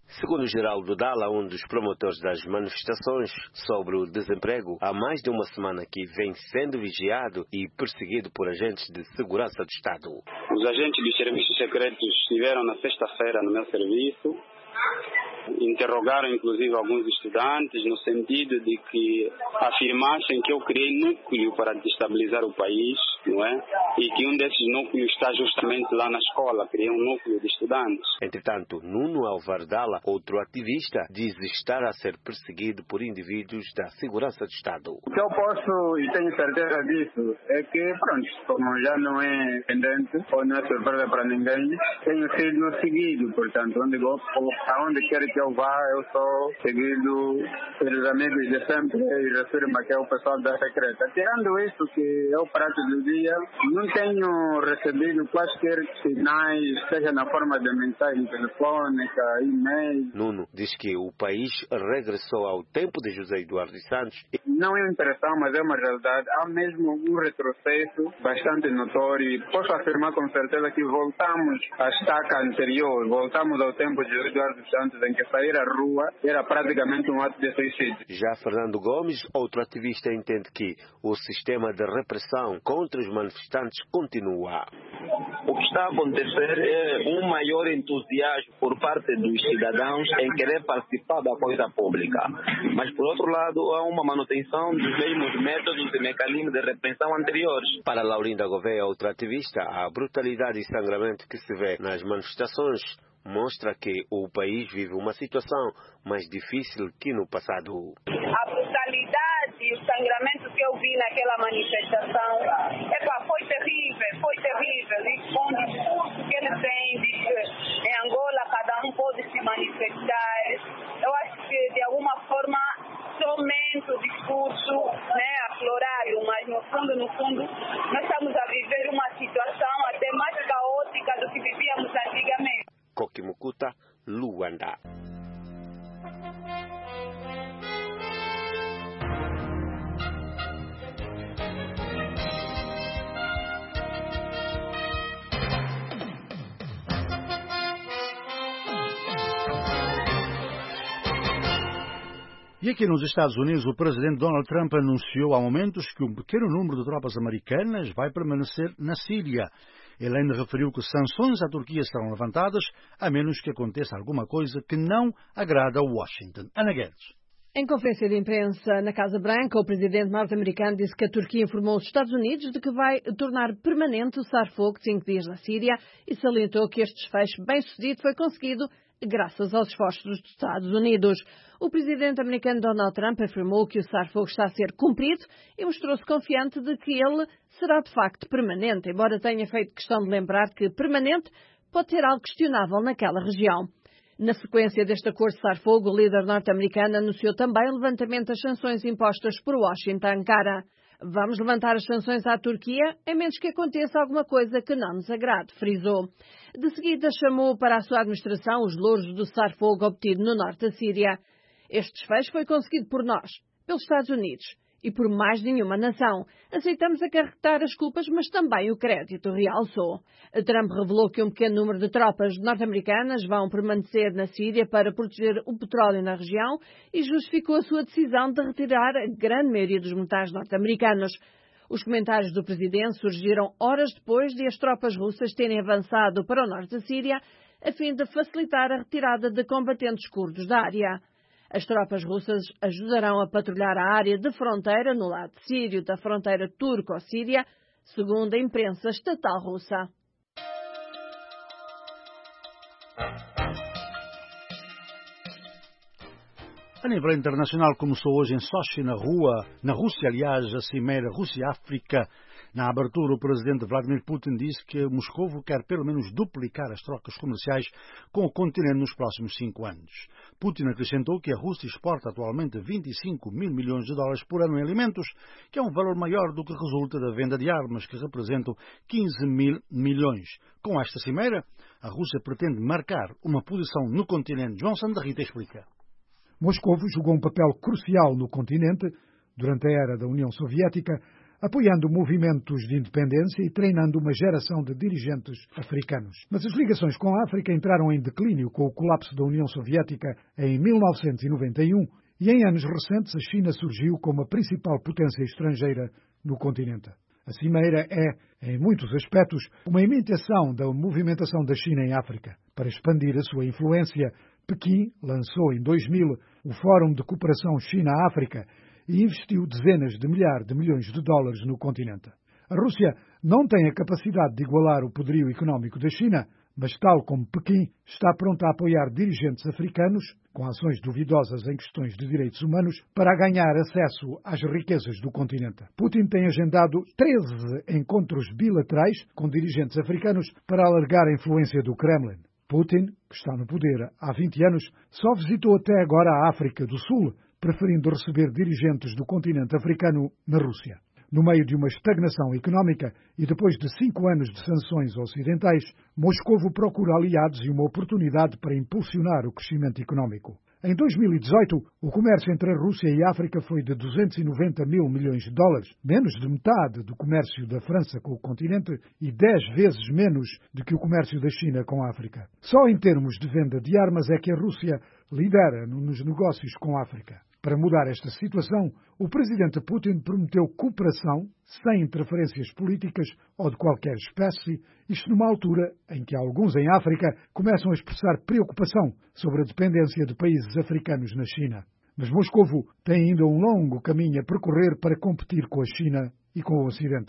Segundo Geraldo Dalla, um dos promotores das manifestações sobre o desemprego, há mais de uma semana que vem sendo vigiado e perseguido por agentes de segurança do Estado.
Os agentes dos serviços secretos estiveram na sexta-feira no meu serviço. Interrogaram inclusive alguns estudantes no sentido de que afirmassem que eu criei núcleo para destabilizar o país, não é? E que um desses núcleos está justamente lá na escola, criei um núcleo de estudantes.
Entretanto, Nuno Álvaro Dalla, outro ativista, diz estar a ser perseguido por indivíduos da segurança do Estado.
O que eu posso, e tenho certeza disso, é que, pronto, como já não é pendente, ou não é surpresa para ninguém, tenho sido seguido, portanto, onde eu, aonde quer que eu vá, eu sou seguido pelos amigos de sempre e refiro-me que é o pessoal da secreta. Tirando isso, que é o prato do dia, não tenho recebido quaisquer sinais, seja na forma de mensagem telefônica, e-mail.
Nuno diz que o país regressou ao tempo de José Eduardo dos Santos.
Não é uma impressão, mas é uma realidade. Há mesmo um retrocesso bastante notório e posso afirmar com certeza que voltamos à estaca anterior, voltamos ao tempo de José Eduardo dos Santos, em que sair à rua era praticamente um ato de suicídio.
Já Fernando Gomes, outro ativista, entende que o sistema de repressão contra os manifestantes continua.
O que está a acontecer é um maior entusiasmo por parte dos cidadãos em querer participar da coisa pública. Mas, por outro lado, há uma manutenção dos mesmos métodos e mecanismos de repressão anteriores.
Para Laurinda Gouveia, outra ativista, a brutalidade e sangramento que se vê nas manifestações mostra que o país vive uma situação mais difícil que no passado.
A brutalidade e o sangramento que eu vi naquela manifestação, epa, foi terrível, foi terrível. E com o discurso que ele tem de que em Angola cada um pode se manifestar, eu acho que de alguma forma somente o discurso, né, aflorado, mas no fundo, no fundo, nós estamos a viver uma situação até mais caótica do que vivíamos antigamente.
Kokimukuta, Luanda.
E aqui nos Estados Unidos, o presidente Donald Trump anunciou há momentos que um pequeno número de tropas americanas vai permanecer na Síria. Ele ainda referiu que sanções à Turquia serão levantadas, a menos que aconteça alguma coisa que não agrada a Washington. Ana Guedes.
Em conferência de imprensa na Casa Branca, o presidente norte-americano disse que a Turquia informou os Estados Unidos de que vai tornar permanente o cessar-fogo de cinco dias na Síria e salientou que este desfecho bem-sucedido foi conseguido graças aos esforços dos Estados Unidos. O presidente americano Donald Trump afirmou que o cessar-fogo está a ser cumprido e mostrou-se confiante de que ele será de facto permanente, embora tenha feito questão de lembrar que permanente pode ter algo questionável naquela região. Na sequência deste acordo de cessar-fogo, o líder norte-americano anunciou também o levantamento das sanções impostas por Washington Ankara. Vamos levantar as sanções à Turquia, a menos que aconteça alguma coisa que não nos agrade, frisou. De seguida, chamou para a sua administração os louros do cessar-fogo obtido no norte da Síria. Este desfecho foi conseguido por nós, pelos Estados Unidos e por mais nenhuma nação. Aceitamos acarretar as culpas, mas também o crédito, realçou. Trump revelou que um pequeno número de tropas norte-americanas vão permanecer na Síria para proteger o petróleo na região e justificou a sua decisão de retirar a grande maioria dos militares norte-americanos. Os comentários do presidente surgiram horas depois de as tropas russas terem avançado para o norte da Síria a fim de facilitar a retirada de combatentes curdos da área. As tropas russas ajudarão a patrulhar a área de fronteira no lado sírio da fronteira turco-síria, segundo a imprensa estatal russa.
A nível internacional, começou hoje em Sochi, na rua, na Rússia, aliás, a cimeira Rússia-África. Na abertura, o presidente Vladimir Putin disse que Moscou quer pelo menos duplicar as trocas comerciais com o continente nos próximos cinco anos. Putin acrescentou que a Rússia exporta atualmente vinte e cinco mil milhões de dólares por ano em alimentos, que é um valor maior do que resulta da venda de armas, que representam quinze mil milhões. Com esta cimeira, a Rússia pretende marcar uma posição no continente. João Santa Rita explica.
Moscou jogou um papel crucial no continente durante a era da União Soviética,
apoiando movimentos de independência e treinando uma geração de dirigentes africanos. Mas as ligações com a África entraram em declínio com o colapso da União Soviética em mil novecentos e noventa e um e em anos recentes a China surgiu como a principal potência estrangeira no continente. A Cimeira é, em muitos aspectos, uma imitação da movimentação da China em África. Para expandir a sua influência, Pequim lançou em dois mil o Fórum de Cooperação China-África e investiu dezenas de milhares de milhões de dólares no continente. A Rússia não tem a capacidade de igualar o poderio económico da China, mas, tal como Pequim, está pronta a apoiar dirigentes africanos, com ações duvidosas em questões de direitos humanos, para ganhar acesso às riquezas do continente. Putin tem agendado treze encontros bilaterais com dirigentes africanos para alargar a influência do Kremlin. Putin, que está no poder há vinte anos, só visitou até agora a África do Sul, preferindo receber dirigentes do continente africano na Rússia. No meio de uma estagnação económica e depois de cinco anos de sanções ocidentais, Moscovo procura aliados e uma oportunidade para impulsionar o crescimento económico. Em dois mil e dezoito, o comércio entre a Rússia e a África foi de duzentos e noventa mil milhões de dólares, menos de metade do comércio da França com o continente e dez vezes menos do que o comércio da China com a África. Só em termos de venda de armas é que a Rússia lidera nos negócios com a África. Para mudar esta situação, o presidente Putin prometeu cooperação sem interferências políticas ou de qualquer espécie, isto numa altura em que alguns em África começam a expressar preocupação sobre a dependência de países africanos na China. Mas Moscovo tem ainda um longo caminho a percorrer para competir com a China e com o Ocidente.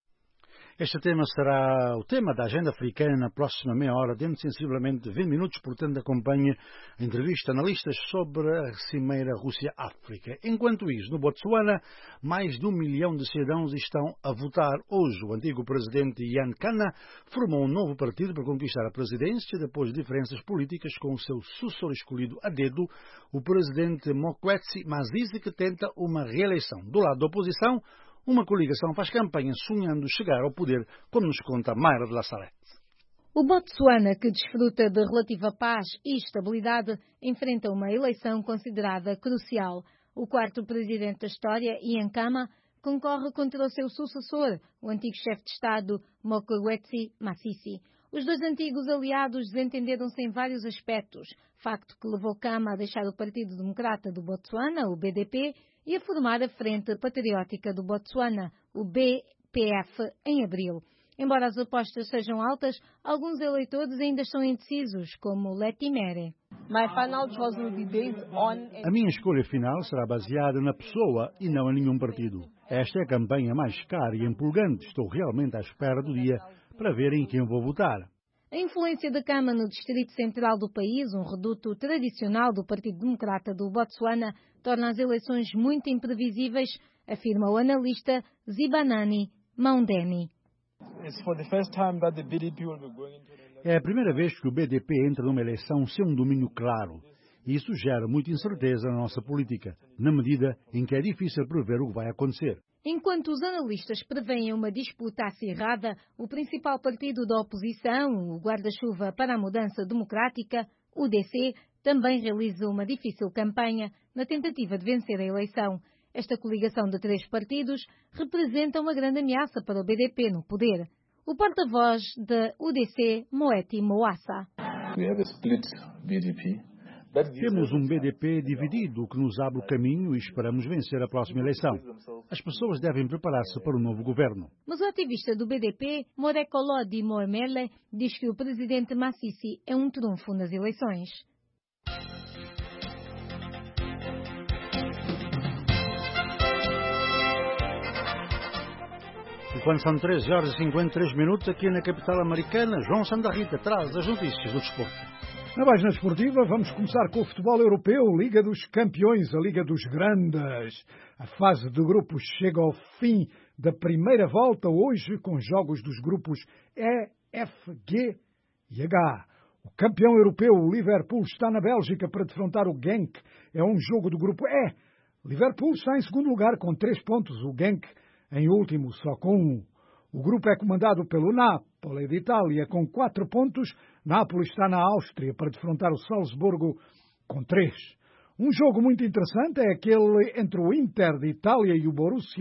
Este tema será o tema da agenda africana na próxima meia hora, dentro de sensivelmente vinte minutos, portanto acompanhe a entrevista a analistas sobre a Cimeira Rússia-África. Enquanto isso, no Botsuana, mais de um milhão de cidadãos estão a votar hoje. O antigo presidente Ian Khama formou um novo partido para conquistar a presidência depois de diferenças políticas com o seu sucessor escolhido a dedo, o presidente Mokwetsi Masisi, que tenta uma reeleição. Do lado da oposição, uma coligação faz campanha sonhando chegar ao poder, como nos conta Mayra de La Salette.
O Botsuana, que desfruta de relativa paz e estabilidade, enfrenta uma eleição considerada crucial. O quarto presidente da história, Ian Khama, concorre contra o seu sucessor, o antigo chefe de Estado, Mokwetsi Masisi. Os dois antigos aliados desentenderam-se em vários aspectos, facto que levou Khama a deixar o Partido Democrata do Botsuana, o B D P, e a formar a Frente Patriótica do Botsuana, o B P F, em abril. Embora as apostas sejam altas, alguns eleitores ainda estão indecisos, como Leti Mere.
A minha escolha final será baseada na pessoa e não em nenhum partido. Esta é a campanha mais cara e empolgante. Estou realmente à espera do dia para ver em quem vou votar.
A influência da Khama no distrito central do país, um reduto tradicional do Partido Democrata do Botsuana, torna as eleições muito imprevisíveis, afirma o analista Zibanani Maundeni.
É a primeira vez que o B D P entra numa eleição sem um domínio claro. E isso gera muita incerteza na nossa política, na medida em que é difícil prever o que vai acontecer.
Enquanto os analistas preveem uma disputa acirrada, o principal partido da oposição, o Guarda-Chuva para a Mudança Democrática, o D C, também realiza uma difícil campanha na tentativa de vencer a eleição. Esta coligação de três partidos representa uma grande ameaça para o B D P no poder. O porta-voz da U D C, Moeti Moassa.
Temos um B D P dividido, que nos abre o caminho e esperamos vencer a próxima eleição. As pessoas devem preparar-se para o novo governo.
Mas o ativista do B D P, Morekolodi Moemele, diz que o presidente Masisi é um trunfo nas eleições.
Enquanto são treze horas e cinquenta e três minutos aqui na capital americana, João Sandarrita traz as notícias do desporto.
Na página esportiva, vamos começar com o futebol europeu, Liga dos Campeões, a Liga dos Grandes. A fase de grupos chega ao fim da primeira volta hoje, com jogos dos grupos E, F, G e H. O campeão europeu, o Liverpool, está na Bélgica para defrontar o Genk. É um jogo do grupo E. Liverpool está em segundo lugar com três pontos, o Genk em último só com um. O grupo é comandado pelo Napoli de Itália com quatro pontos. Napoli está na Áustria para defrontar o Salzburgo com três. Um jogo muito interessante é aquele entre o Inter de Itália e o Borussia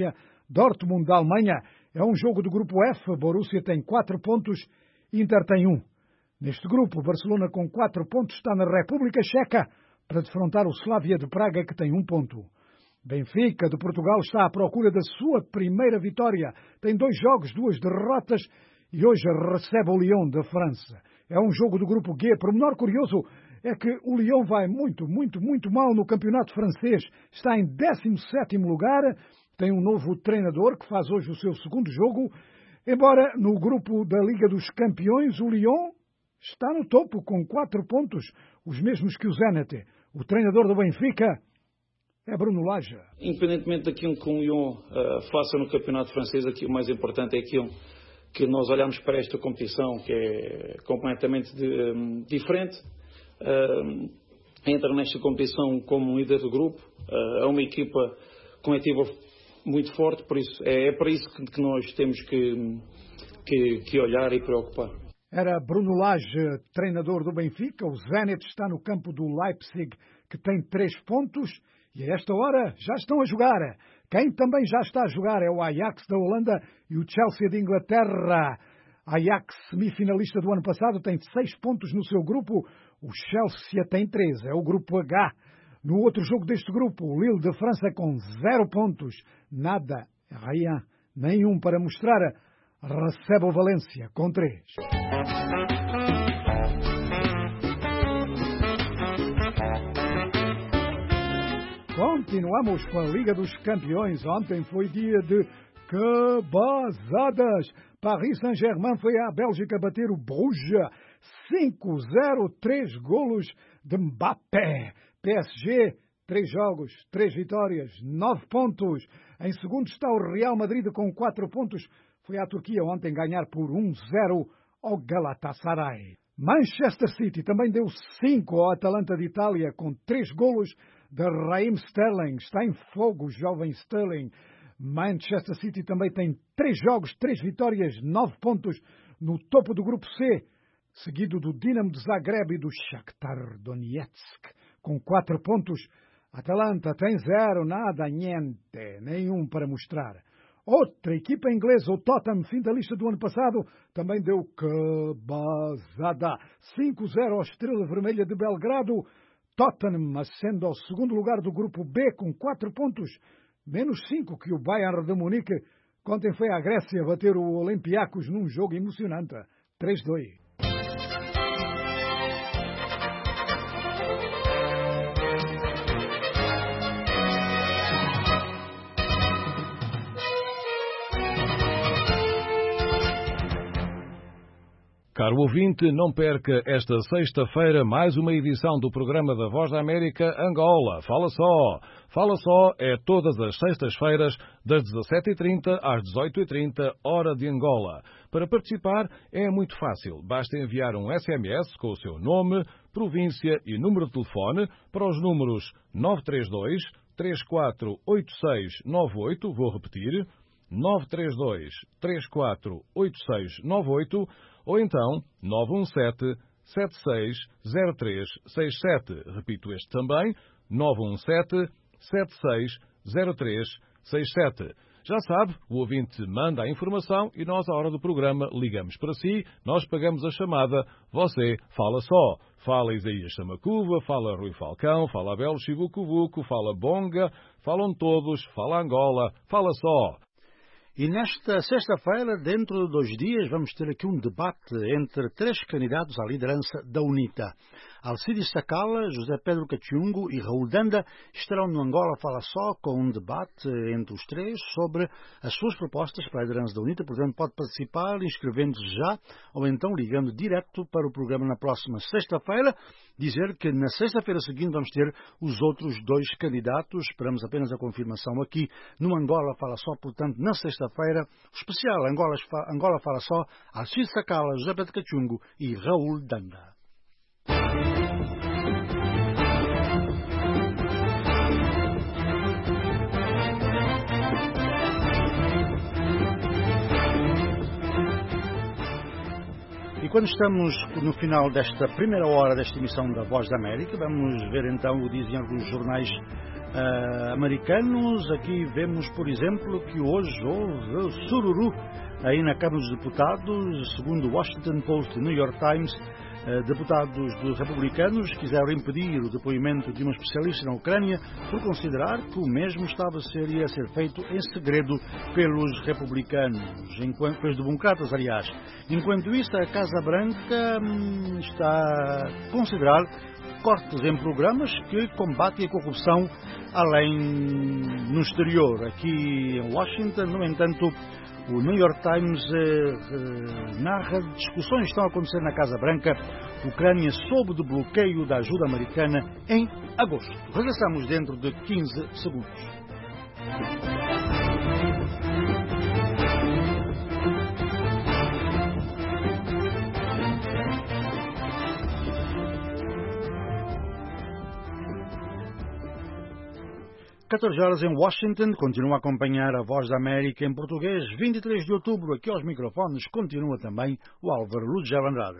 Dortmund da Alemanha. É um jogo do grupo F. Borussia tem quatro pontos, Inter tem um. Neste grupo, Barcelona com quatro pontos está na República Checa para defrontar o Slavia de Praga, que tem um ponto. Benfica de Portugal está à procura da sua primeira vitória. Tem dois jogos, duas derrotas e hoje recebe o Lyon da França. É um jogo do grupo G. Por menor curioso é que o Lyon vai muito, muito, muito mal no campeonato francês. Está em décimo sétimo lugar, tem um novo treinador que faz hoje o seu segundo jogo. Embora no grupo da Liga dos Campeões o Lyon está no topo com quatro pontos, os mesmos que o Zenit. O treinador do Benfica é Bruno Lage.
Independentemente daquilo que o Lyon uh, faça no campeonato francês, aqui o mais importante é aquilo que nós olhamos para esta competição, que é completamente de, um, diferente. Uh, entra nesta competição como líder do grupo, uh, é uma equipa coletiva muito forte, por isso é, é para isso que, que nós temos que, que, que olhar e preocupar.
Era Bruno Lage, treinador do Benfica. O Zenit está no campo do Leipzig, que tem três pontos, e a esta hora já estão a jogar. Quem também já está a jogar é o Ajax da Holanda e o Chelsea de Inglaterra. Ajax, semifinalista do ano passado, tem seis pontos no seu grupo. O Chelsea tem três, é o grupo H. No outro jogo deste grupo, o Lille de França com zero pontos. Nada, rien, nenhum para mostrar. Recebe o Valência com três. Continuamos com a Liga dos Campeões. Ontem foi dia de cabazadas. Paris Saint-Germain foi à Bélgica bater o Bruges. cinco a zero, três golos de Mbappé. P S G, três jogos, três vitórias, nove pontos. Em segundo está o Real Madrid com quatro pontos. Foi à Turquia ontem ganhar por um a zero ao Galatasaray. Manchester City também deu cinco ao Atalanta de Itália com três golos de Raheem Sterling. Está em fogo o jovem Sterling. Manchester City também tem três jogos, três vitórias, nove pontos no topo do grupo C, seguido do Dinamo de Zagreb e do Shakhtar Donetsk com quatro pontos. Atalanta tem zero, nada, niente, nenhum para mostrar. Outra equipa inglesa, o Tottenham, finalista do ano passado, também deu cabazada. cinco a zero ao Estrela Vermelha de Belgrado. Tottenham ascende ao segundo lugar do grupo B com quatro pontos, menos cinco que o Bayern de Munique. Ontem foi à Grécia bater o Olympiacos num jogo emocionante, três a dois.
Caro ouvinte, não perca esta sexta-feira mais uma edição do programa da Voz da América Angola. Fala só! Fala só é todas as sextas-feiras, das dezassete e trinta às dezoito e trinta, hora de Angola. Para participar é muito fácil. Basta enviar um S M S com o seu nome, província e número de telefone para os números nove três dois, três quatro oito seis nove oito, vou repetir, nove três dois, três quatro oito seis nove oito, ou então nove um sete, sete seis zero três seis sete. Repito este também, nove um sete, sete seis zero três seis sete. Já sabe, o ouvinte manda a informação e nós, à hora do programa, ligamos para si, nós pagamos a chamada, você fala só. Fala Isaías Samacuva, fala Rui Falcão, fala Abel Chivucovuco, fala Bonga, falam todos, fala Angola, fala só.
E nesta sexta-feira, dentro de dois dias, vamos ter aqui um debate entre três candidatos à liderança da UNITA. Alcides Sacala, José Pedro Cachungo e Raul Danda estarão no Angola Fala Só com um debate entre os três sobre as suas propostas para a liderança da UNITA. Portanto, pode participar inscrevendo-se já ou então ligando direto para o programa na próxima sexta-feira. Dizer que na sexta-feira seguinte vamos ter os outros dois candidatos. Esperamos apenas a confirmação aqui no Angola Fala Só. Portanto, na sexta-feira, o especial Angola, Angola Fala Só, Alcides Sacala, José Pedro Cachungo e Raul Danda. E quando estamos no final desta primeira hora desta emissão da Voz da América, vamos ver então o que dizem alguns jornais uh, americanos. Aqui vemos, por exemplo, que hoje houve sururu aí na Câmara dos Deputados. Segundo o Washington Post e New York Times, uh, deputados dos republicanos quiseram impedir o depoimento de uma especialista na Ucrânia por considerar que o mesmo estava a ser, ia ser feito em segredo pelos republicanos, enquanto, pelos democratas, aliás. Enquanto isso, a Casa Branca hum, está a considerar cortes em programas que combatem a corrupção além no exterior. Aqui em Washington, no entanto, o New York Times eh, eh, narra discussões que estão a acontecer na Casa Branca. A Ucrânia sob do bloqueio da ajuda americana em agosto. Regressamos dentro de quinze segundos. catorze horas em Washington, continua a acompanhar a Voz da América em português. vinte e três de outubro, aqui aos microfones, continua também o Álvaro Lugero Andrade.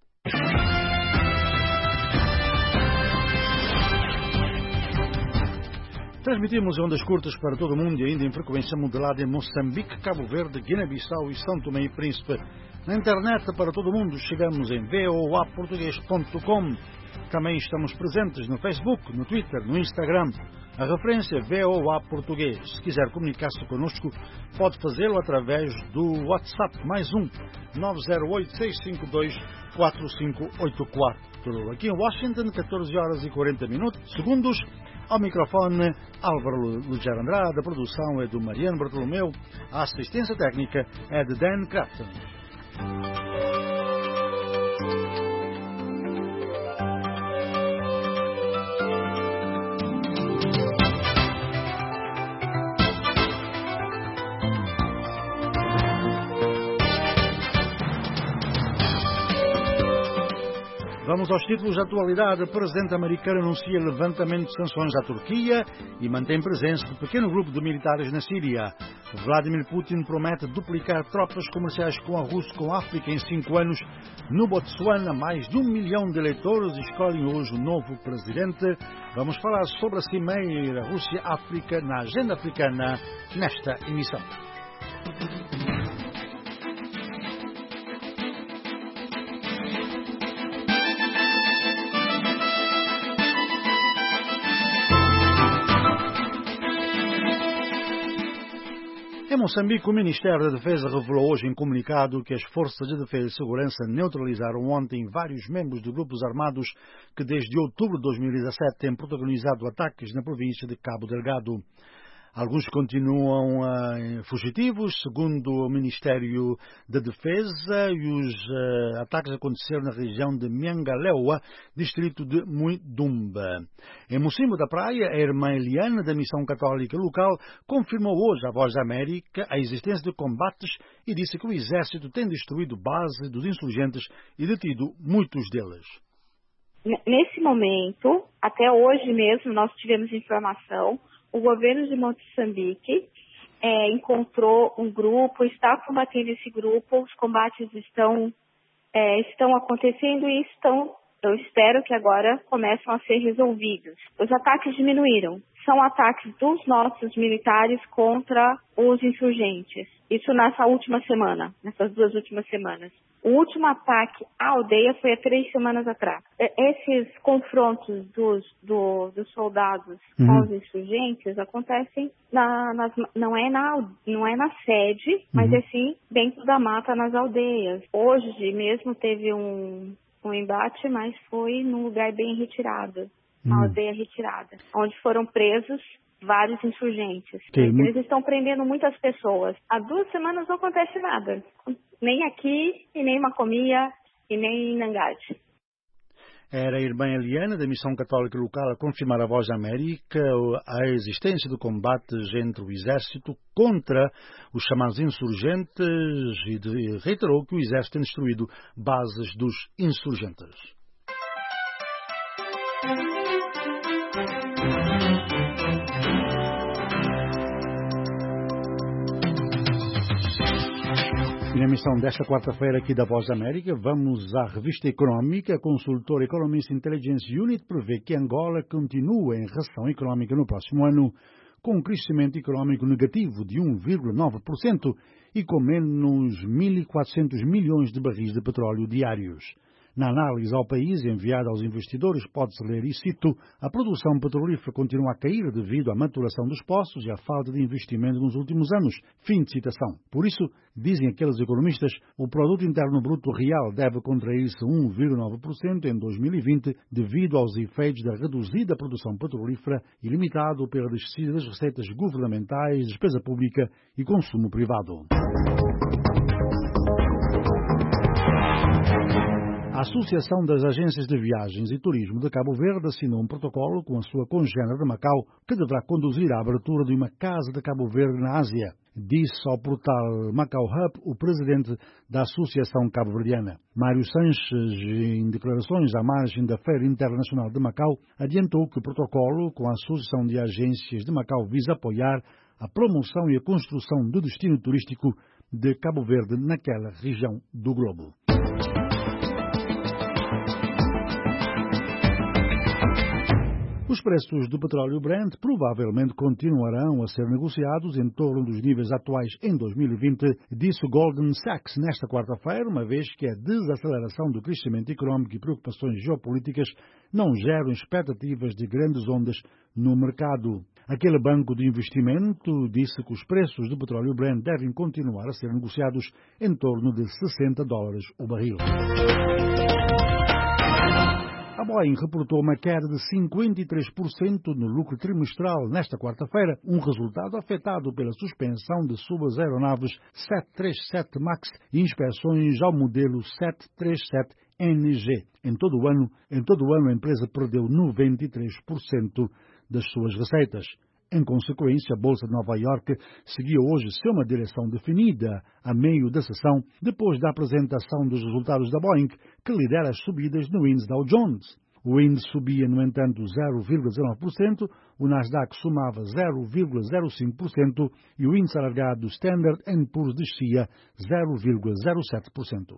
Transmitimos ondas curtas para todo o mundo e ainda em frequência modulada em Moçambique, Cabo Verde, Guiné-Bissau e São Tomé e Príncipe. Na internet para todo o mundo chegamos em v o a português ponto com. Também estamos presentes no Facebook, no Twitter, no Instagram. A referência V O A Português. Se quiser comunicar-se connosco, pode fazê-lo através do WhatsApp mais um nove zero oito, seis cinco dois, quatro cinco oito quatro. Aqui em Washington, catorze horas e quarenta minutos, segundos. Ao microfone, Álvaro Lugero Andrade. A produção é do Mariano Bartolomeu. A assistência técnica é de Dan Crafton. Vamos aos títulos de atualidade. O presidente americano anuncia levantamento de sanções à Turquia e mantém presença de pequeno grupo de militares na Síria. Vladimir Putin promete duplicar tropas comerciais com a Rússia com a África em cinco anos. No Botsuana, mais de um milhão de eleitores escolhem hoje o novo presidente. Vamos falar sobre a cimeira Rússia-África na agenda africana nesta emissão. Em Moçambique, o Ministério da Defesa revelou hoje em comunicado que as Forças de Defesa e Segurança neutralizaram ontem vários membros de grupos armados que desde outubro de dois mil e dezassete têm protagonizado ataques na província de Cabo Delgado. Alguns continuam uh, fugitivos, segundo o Ministério da Defesa, e os uh, ataques aconteceram na região de Miangaleua, distrito de Muidumba. Em Mocimbo da Praia, a irmã Eliana, da Missão Católica Local, confirmou hoje à Voz da América a existência de combates e disse que o Exército tem destruído base dos insurgentes e detido muitos deles.
Nesse momento, até hoje mesmo, nós tivemos informação. O governo de Moçambique é, encontrou um grupo, está combatendo esse grupo, os combates estão, é, estão acontecendo e estão, eu espero que agora começam a ser resolvidos. Os ataques diminuíram. São ataques dos nossos militares contra os insurgentes. Isso nessa última semana, nessas duas últimas semanas. O último ataque à aldeia foi há três semanas atrás. Esses confrontos dos, do, dos soldados uhum. com os insurgentes acontecem, na, nas, não, é na, não é na sede, uhum. mas é sim dentro da mata, nas aldeias. Hoje mesmo teve um, um embate, mas foi num lugar bem retirado, uma uhum. aldeia retirada, onde foram presos vários insurgentes. Que Eles muito... estão prendendo muitas pessoas. Há duas semanas não acontece nada. Nem aqui, e nem em Macomia, e nem em Nangade.
Era a irmã Eliana, da Missão Católica Local, a confirmar à Voz da América a existência de combates entre o Exército contra os chamados insurgentes e de, reiterou que o Exército tem destruído bases dos insurgentes. E na emissão desta quarta-feira aqui da Voz da América, vamos à revista económica. A consultora Economist Intelligence Unit prevê que Angola continua em recessão económica no próximo ano, com um crescimento económico negativo de um vírgula nove por cento e com menos mil e quatrocentos milhões de barris de petróleo diários. Na análise ao país enviada aos investidores, pode-se ler, e cito, a produção petrolífera continua a cair devido à maturação dos poços e à falta de investimento nos últimos anos. Fim de citação. Por isso, dizem aqueles economistas, o produto interno bruto real deve contrair-se um vírgula nove por cento em dois mil e vinte devido aos efeitos da reduzida produção petrolífera e limitado pela descida das receitas governamentais, despesa pública e consumo privado. A Associação das Agências de Viagens e Turismo de Cabo Verde assinou um protocolo com a sua congênere de Macau que deverá conduzir à abertura de uma Casa de Cabo Verde na Ásia, disse ao portal Macau Hub o presidente da Associação Cabo-Verdiana. Mário Sanches, em declarações à margem da Feira Internacional de Macau, adiantou que o protocolo com a Associação de Agências de Macau visa apoiar a promoção e a construção do destino turístico de Cabo Verde naquela região do globo. Os preços do petróleo Brent provavelmente continuarão a ser negociados em torno dos níveis atuais em dois mil e vinte, disse Goldman Sachs nesta quarta-feira, uma vez que a desaceleração do crescimento económico e preocupações geopolíticas não geram expectativas de grandes ondas no mercado. Aquele banco de investimento disse que os preços do petróleo Brent devem continuar a ser negociados em torno de sessenta dólares o barril. A Boeing reportou uma queda de cinquenta e três por cento no lucro trimestral nesta quarta-feira, um resultado afetado pela suspensão de suas aeronaves sete três sete MAX e inspeções ao modelo sete três sete N G. Em todo o ano, em todo o ano a empresa perdeu noventa e três por cento das suas receitas. Em consequência, a Bolsa de Nova Iorque seguiu hoje sem uma direção definida a meio da sessão, depois da apresentação dos resultados da Boeing, que lidera as subidas no índice Dow Jones. O índice subia, no entanto, zero vírgula dezenove por cento, o Nasdaq somava zero vírgula zero cinco por cento e o índice alargado Standard and Poor's descia zero vírgula zero sete por cento.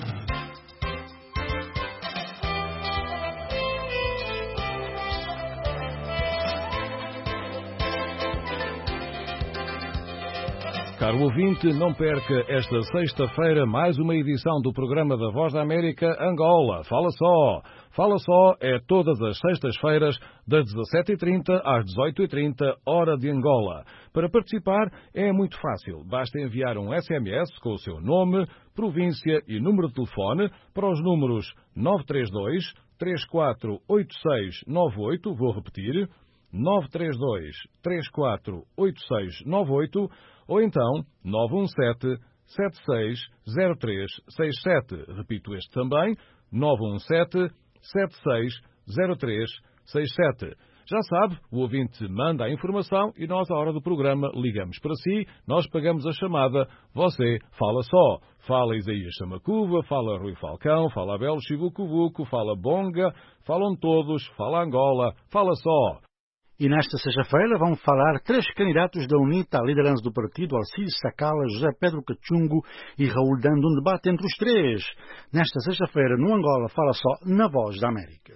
Caro ouvinte, não perca esta sexta-feira mais uma edição do programa da Voz da América Angola. Fala só! Fala só é todas as sextas-feiras, das dezassete e trinta às dezoito e trinta, hora de Angola. Para participar é muito fácil. Basta enviar um S M S com o seu nome, província e número de telefone para os números nove três dois, três quatro oito seis nove oito, vou repetir, nove três dois, três quatro oito seis nove oito, ou então nove um sete, sete seis zero três seis sete. Repito este também, nove um sete, sete seis zero três seis sete. Já sabe, o ouvinte manda a informação e nós, à hora do programa, ligamos para si, nós pagamos a chamada, você fala só. Fala Isaías Chamacuva, fala Rui Falcão, fala Abel Chivucuvuco, fala Bonga, falam todos, fala Angola, fala só.
E nesta sexta-feira vão falar três candidatos da UNITA à liderança do partido, Alcides Sacala, José Pedro Cachungo e Raul Dando, um debate entre os três. Nesta sexta-feira, no Angola, fala só na Voz da América.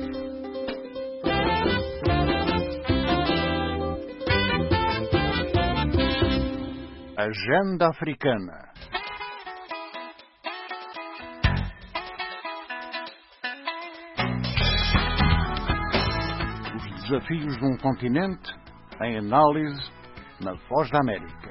Agenda Africana. Desafios de um continente em análise na Voz da América.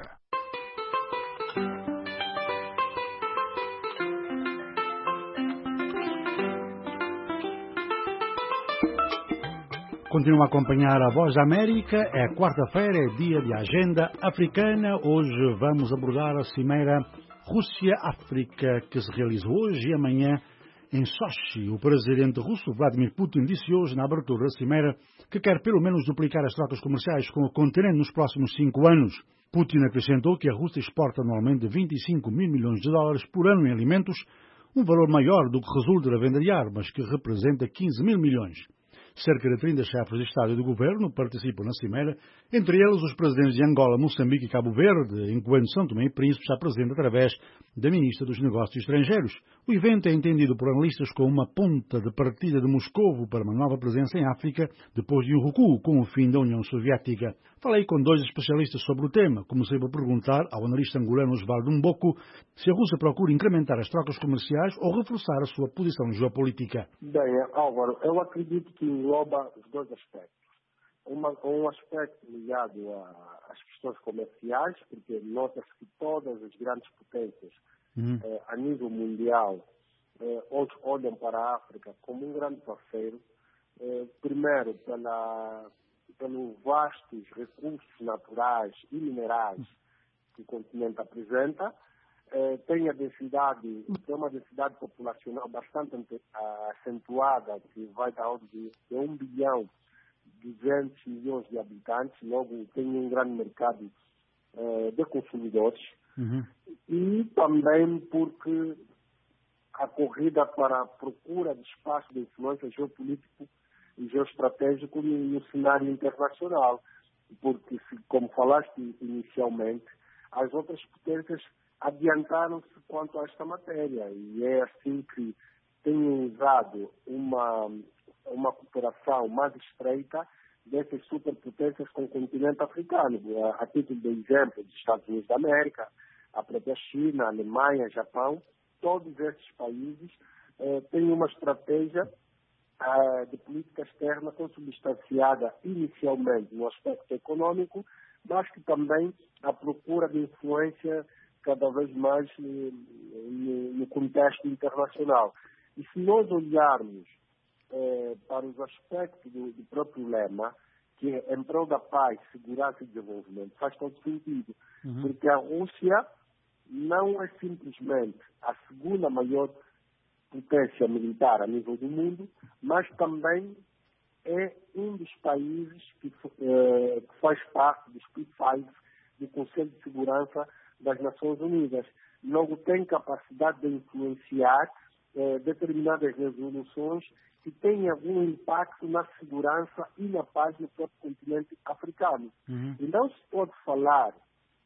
Continua a acompanhar a Voz da América. É quarta-feira, é dia de Agenda Africana. Hoje vamos abordar a cimeira Rússia-África que se realiza hoje e amanhã em Sochi. O presidente russo Vladimir Putin disse hoje na abertura da cimeira que quer pelo menos duplicar as trocas comerciais com o continente nos próximos cinco anos. Putin acrescentou que a Rússia exporta anualmente vinte e cinco mil milhões de dólares por ano em alimentos, um valor maior do que resulta da venda de armas, que representa quinze mil milhões. Cerca de trinta chefes de Estado e de Governo participam na cimeira, entre eles os presidentes de Angola, Moçambique e Cabo Verde, enquanto São Tomé e Príncipe está presente através da Ministra dos Negócios Estrangeiros. O evento é entendido por analistas como uma ponta de partida de Moscovo para uma nova presença em África, depois de um recuo com o fim da União Soviética. Falei com dois especialistas sobre o tema. Comecei por perguntar ao analista angolano Osvaldo Mboco se a Rússia procura incrementar as trocas comerciais ou reforçar a sua posição geopolítica.
Bem, Álvaro, eu acredito que engloba os dois aspectos. Uma, um aspecto ligado às questões comerciais, porque nota-se que todas as grandes potências uhum. eh, a nível mundial eh, hoje olham para a África como um grande parceiro, eh, primeiro pela, pelos vastos recursos naturais e minerais que o continente apresenta, eh, tem a densidade, tem uma densidade populacional bastante acentuada, que vai da ordem de, de um bilhão duzentos milhões de habitantes, logo tem um grande mercado eh, de consumidores, uhum. e também porque a corrida para a procura de espaço de influência geopolítico e geoestratégico no, no cenário internacional, porque, se, como falaste inicialmente, as outras potências adiantaram-se quanto a esta matéria, e é assim que têm usado uma uma cooperação mais estreita dessas superpotências com o continente africano. A, a título de exemplo, dos Estados Unidos da América, a própria China, a Alemanha, Japão, todos esses países eh, têm uma estratégia eh, de política externa consubstanciada inicialmente no aspecto econômico, mas que também a procura de influência cada vez mais eh, no, no contexto internacional. E se nós olharmos Eh, para os aspectos do, do próprio lema, que é em prol da paz, segurança e desenvolvimento, faz todo sentido. Uhum. Porque a Rússia não é simplesmente a segunda maior potência militar a nível do mundo, mas também é um dos países que, eh, que faz parte dos P cinco do Conselho de Segurança das Nações Unidas. Logo tem capacidade de influenciar eh, determinadas resoluções que tem algum impacto na segurança e na paz no próprio continente africano. Uhum. E não se pode falar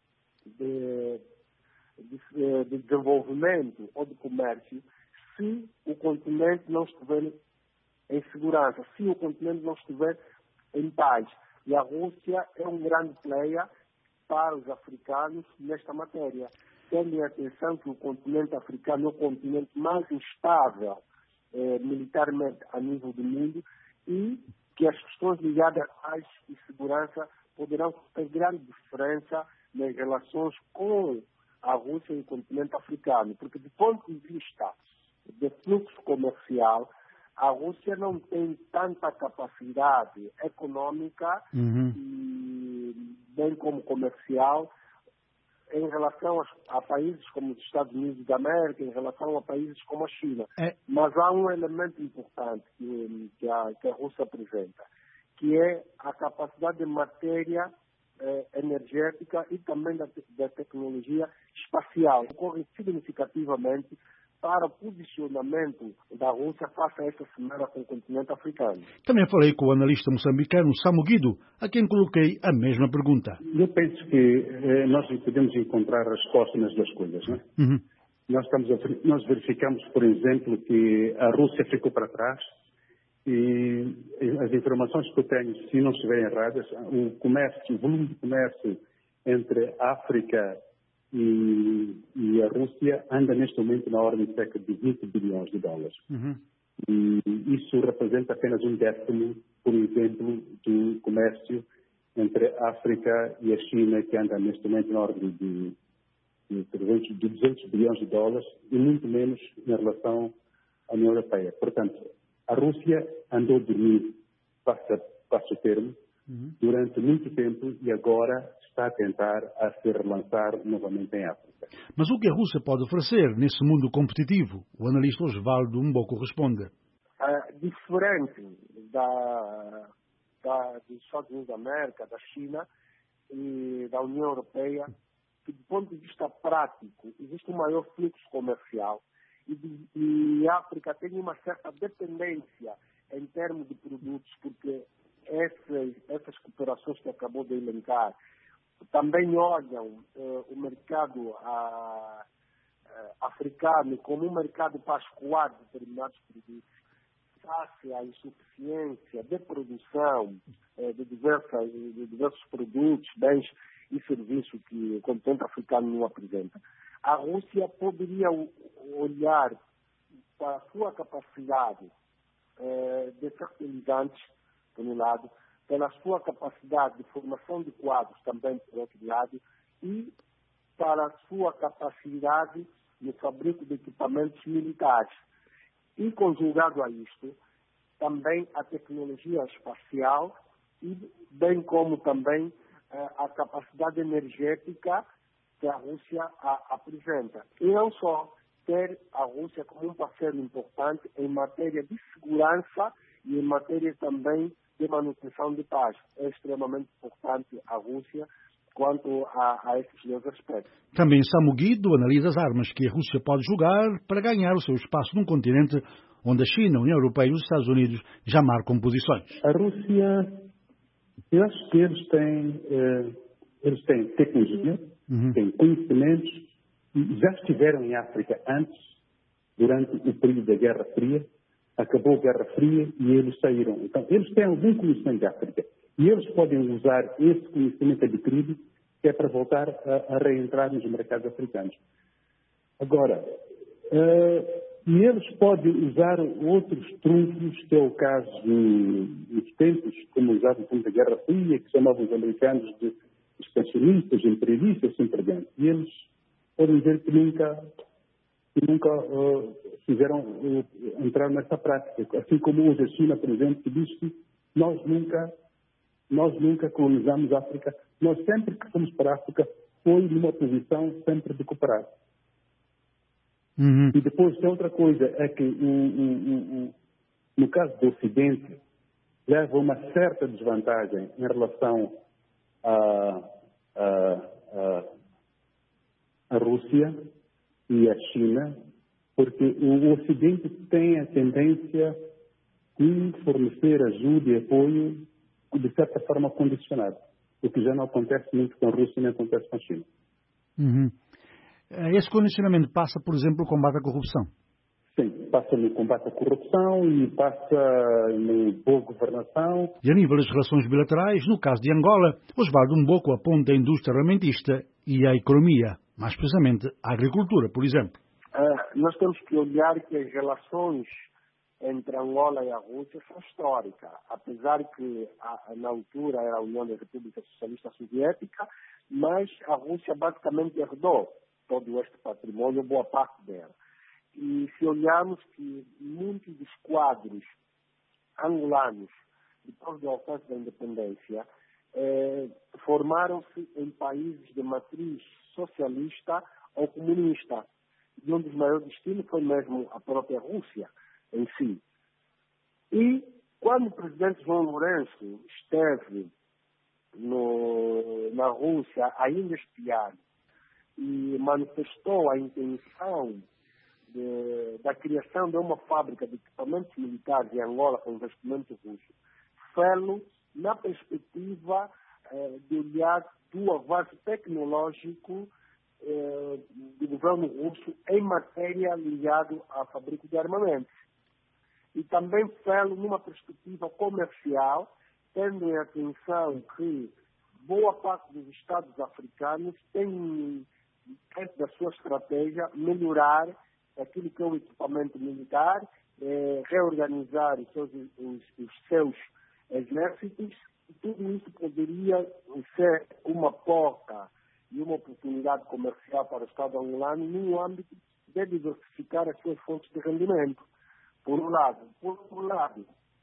de, de, de desenvolvimento ou de comércio se o continente não estiver em segurança, se o continente não estiver em paz. E a Rússia é um grande player para os africanos nesta matéria. Tendo atenção que o continente africano é o continente mais instável Eh, militarmente a nível do mundo, e que as questões ligadas à paz e segurança poderão ter grande diferença nas relações com a Rússia e o continente africano, porque do ponto de vista de fluxo comercial, a Rússia não tem tanta capacidade econômica uhum. e bem como comercial em relação a, a países como os Estados Unidos da América, em relação a países como a China. É. Mas há um elemento importante que, que, a, que a Rússia apresenta, que é a capacidade de matéria eh, energética e também da, da tecnologia espacial. Ocorre significativamente para o posicionamento da Rússia face a esta semana com o continente africano.
Também falei com o analista moçambicano Samu Guido, a quem coloquei a mesma pergunta.
Eu penso que eh, nós podemos encontrar resposta nas duas coisas, não é? Uhum. Nós, estamos a, nós verificamos, por exemplo, que a Rússia ficou para trás e as informações que eu tenho, se não estiverem erradas, o comércio, o volume de comércio entre a África E, e a Rússia anda neste momento na ordem de cerca de vinte bilhões de dólares. Uhum. E isso representa apenas um décimo, por exemplo, do comércio entre a África e a China, que anda neste momento na ordem de, de, trezentos, de duzentos bilhões de dólares, e muito menos em relação à União Europeia. Portanto, a Rússia andou a dormir, passa, passa o termo, uhum. durante muito tempo, e agora está a tentar a se relançar novamente em África.
Mas o que a Rússia pode oferecer nesse mundo competitivo? O analista Osvaldo Mboco responde.
Uh, diferente da, da, dos Estados Unidos da América, da China e da União Europeia, que do ponto de vista prático existe um maior fluxo comercial e, de, e a África tem uma certa dependência em termos de produtos, porque essas, essas cooperações que acabou de elencar também olham uh, o mercado uh, uh, africano como um mercado para escoar determinados produtos, face à insuficiência de produção uh, de, diversas, de diversos produtos, bens e serviços que o continente africano não apresenta. A Rússia poderia olhar para a sua capacidade uh, de fertilizantes, por um lado, pela sua capacidade de formação de quadros também, por outro lado, e para a sua capacidade no fabrico de equipamentos militares. E, conjugado a isto, também a tecnologia espacial e bem como também eh, a capacidade energética que a Rússia a, apresenta. E não só ter a Rússia como um parceiro importante em matéria de segurança e em matéria também de manutenção de paz. É extremamente importante a Rússia quanto a, a esses dois aspectos.
Também Samu Guido analisa as armas que a Rússia pode jogar para ganhar o seu espaço num continente onde a China, a União Europeia e os Estados Unidos já marcam posições.
A Rússia, eu acho que eles têm, eh, eles têm tecnologia, uhum. têm conhecimentos, já estiveram em África antes, durante o período da Guerra Fria. Acabou a Guerra Fria e eles saíram. Então, eles têm algum conhecimento de África. E eles podem usar esse conhecimento adquirido, que é para voltar a, a reentrar nos mercados africanos. Agora, uh, e eles podem usar outros trunfos, que é o caso dos tempos, como usavam no tempo da Guerra Fria, que chamavam os americanos de expansionistas, imperialistas, assim por diante. E eles podem dizer que nunca... que nunca uh, fizeram uh, entrar nessa prática. Assim como hoje a China, por exemplo, que diz que nós nunca, nós nunca colonizamos a África. Nós sempre que fomos para a África foi numa posição sempre de cooperar. Uhum. E depois tem outra coisa, é que o, o, o, no caso do Ocidente leva uma certa desvantagem em relação à a, a, a Rússia e a China, porque o Ocidente tem a tendência de fornecer ajuda e apoio de certa forma condicionado, o que já não acontece muito com a Rússia nem acontece com a China.
Uhum. Esse condicionamento passa, por exemplo, no combate à corrupção?
Sim, passa no combate à corrupção e passa na boa governação.
E a nível das relações bilaterais, no caso de Angola, Osvaldo Mboko aponta a indústria armamentista e a economia, mais precisamente a agricultura, por exemplo.
Uh, nós temos que olhar que as relações entre Angola e a Rússia são históricas, apesar que a, na altura era a União da República Socialista Soviética, mas a Rússia basicamente herdou todo este patrimônio, boa parte dela. E se olharmos que muitos dos quadros angolanos, depois do alcance da independência, eh, formaram-se em países de matriz socialista ou comunista. E um dos maiores destinos foi mesmo a própria Rússia em si. E quando o presidente João Lourenço esteve no, na Rússia ainda este ano e manifestou a intenção de, da criação de uma fábrica de equipamentos militares em Angola com investimento russo, fê-lo na perspectiva eh, de olhar do avanço tecnológico eh, do governo russo em matéria ligada ao fabrico de armamentos. E também fê-lo numa perspectiva comercial, tendo em atenção que boa parte dos Estados africanos tem, dentro da sua estratégia, melhorar aquilo que é o equipamento militar, eh, reorganizar os seus, os, os seus exércitos, e tudo isso poderia ser uma porta e uma oportunidade comercial para o Estado angolano no âmbito de diversificar as suas fontes de rendimento. Por um lado. Por outro lado,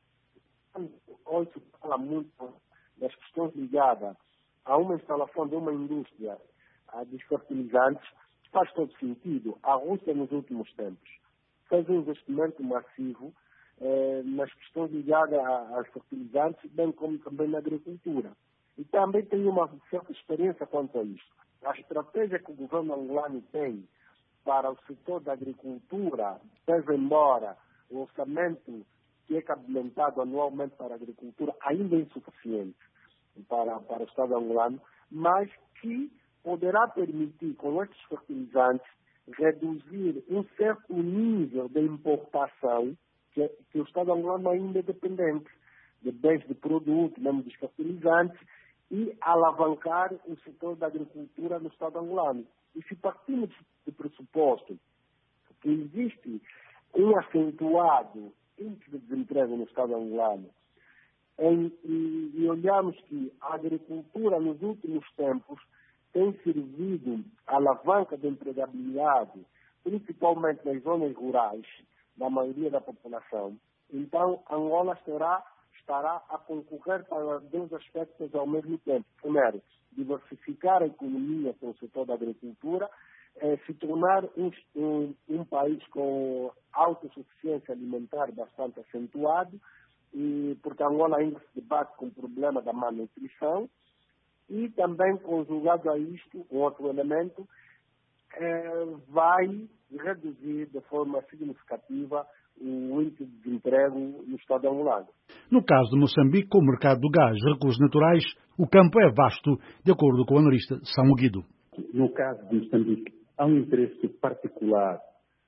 hoje se fala muito das questões ligadas a uma instalação de uma indústria de fertilizantes, faz todo sentido. A Rússia, nos últimos tempos, fez um investimento massivo eh, nas questões ligadas aos fertilizantes, bem como também na agricultura. E também tem uma certa experiência quanto a isso. A estratégia que o governo angolano tem para o setor da agricultura, pese embora o orçamento que é cabementado anualmente para a agricultura, ainda é insuficiente para, para o Estado angolano, mas que poderá permitir, com estes fertilizantes, reduzir um certo nível de importação que, que o Estado angolano ainda é dependente de bens de produto, mesmo dos fertilizantes, e alavancar o setor da agricultura no Estado angolano. E se partimos do pressuposto que existe um acentuado índice de desemprego no Estado angolano, em, e, e olhamos que a agricultura nos últimos tempos tem servido à alavanca da empregabilidade, principalmente nas zonas rurais, da maioria da população, então Angola estará, estará a concorrer para dois aspectos ao mesmo tempo. Primeiro, diversificar a economia com o setor da agricultura, eh, se tornar um, um, um país com autossuficiência alimentar bastante acentuado, e porque Angola ainda se debate com o problema da malnutrição, e também conjugado a isto, um outro elemento, eh, vai reduzir de forma significativa o índice de desemprego no Estado angolano.
No caso de Moçambique, com o mercado do gás e recursos naturais, o campo é vasto, de acordo com o analista Samuel Guido.
No caso de Moçambique, há um interesse particular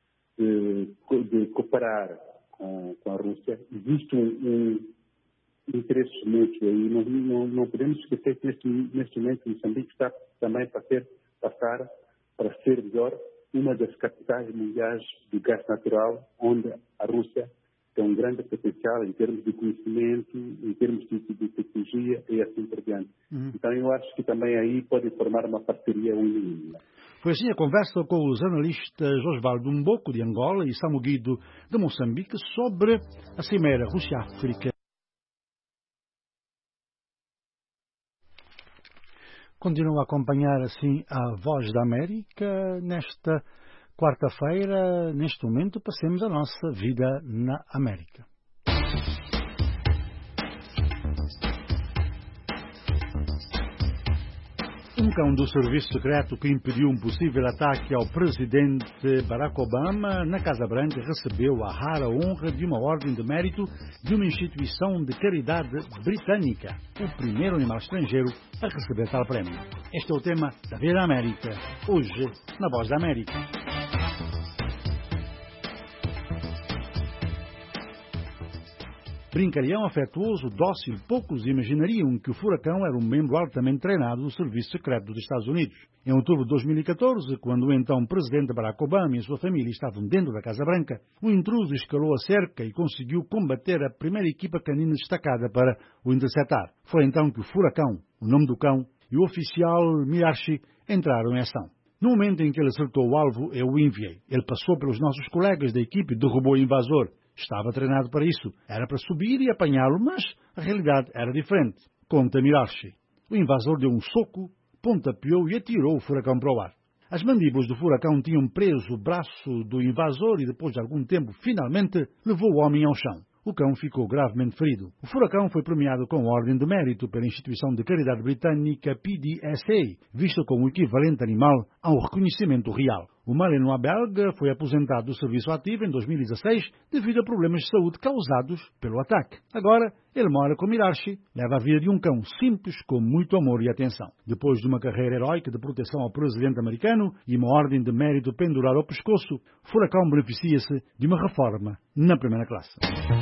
de, de cooperar com, com a Rússia. Existe um, um interesse mútuo aí. Não, não, não podemos esquecer que neste, neste momento Moçambique está também para ter, passar para ser melhor uma das capitais mundiais do gás natural, onde a Rússia tem um grande potencial em termos de conhecimento, em termos de, de tecnologia e assim por diante. Uhum. Então eu acho que também aí pode formar uma parceria unânime.
Foi assim a conversa com os analistas Osvaldo Mboco, de Angola, e Samuel Guido, de Moçambique, sobre a cimeira Rússia-África. Continua a acompanhar assim a Voz da América. Nesta quarta-feira, neste momento, passemos a nossa vida na América. Um cão do serviço secreto que impediu um possível ataque ao presidente Barack Obama na Casa Branca recebeu a rara honra de uma ordem de mérito de uma instituição de caridade britânica, o primeiro animal estrangeiro a receber tal prémio. Este é o tema da Vida da América, hoje na Voz da América. Brincalhão, afetuoso, dócil, poucos imaginariam que o furacão era um membro altamente treinado do Serviço Secreto dos Estados Unidos. Em outubro de dois mil e catorze, quando o então presidente Barack Obama e a sua família estavam dentro da Casa Branca, o intruso escalou a cerca e conseguiu combater a primeira equipa canina destacada para o interceptar. Foi então que o furacão, o nome do cão, e o oficial Mirashi entraram em ação. No momento em que ele acertou o alvo, eu o enviei. Ele passou pelos nossos colegas da equipe e derrubou o invasor. Estava treinado para isso. Era para subir e apanhá-lo, mas a realidade era diferente. Conta Mirashi. O invasor deu um soco, pontapeou e atirou o furacão para o ar. As mandíbulas do furacão tinham preso o braço do invasor e depois de algum tempo, finalmente, levou o homem ao chão. O cão ficou gravemente ferido. O furacão foi premiado com ordem de mérito pela instituição de caridade britânica P D S A, visto como o equivalente animal a um reconhecimento real. O Malinois belga foi aposentado do serviço ativo em dois mil e dezasseis devido a problemas de saúde causados pelo ataque. Agora, ele mora com Mirashi, leva a vida de um cão simples com muito amor e atenção. Depois de uma carreira heróica de proteção ao presidente americano e uma ordem de mérito pendurada ao pescoço, o furacão beneficia-se de uma reforma na primeira classe.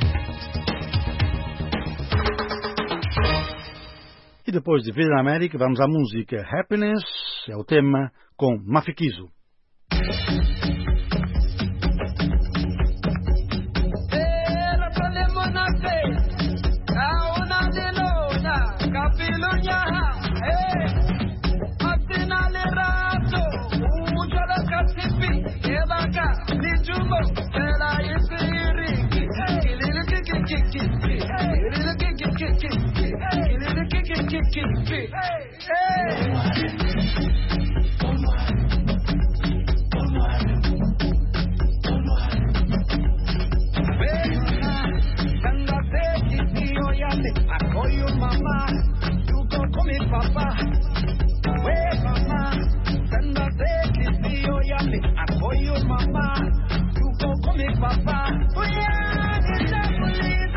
E depois de Vida na América, vamos à música Happiness, é o tema com Mafikizo.
Apoio mamá, tu com mi papá. Ué mamá, tanda de que se oyame. Apoio mamá, tu com mi papá. Ué, esta polícia.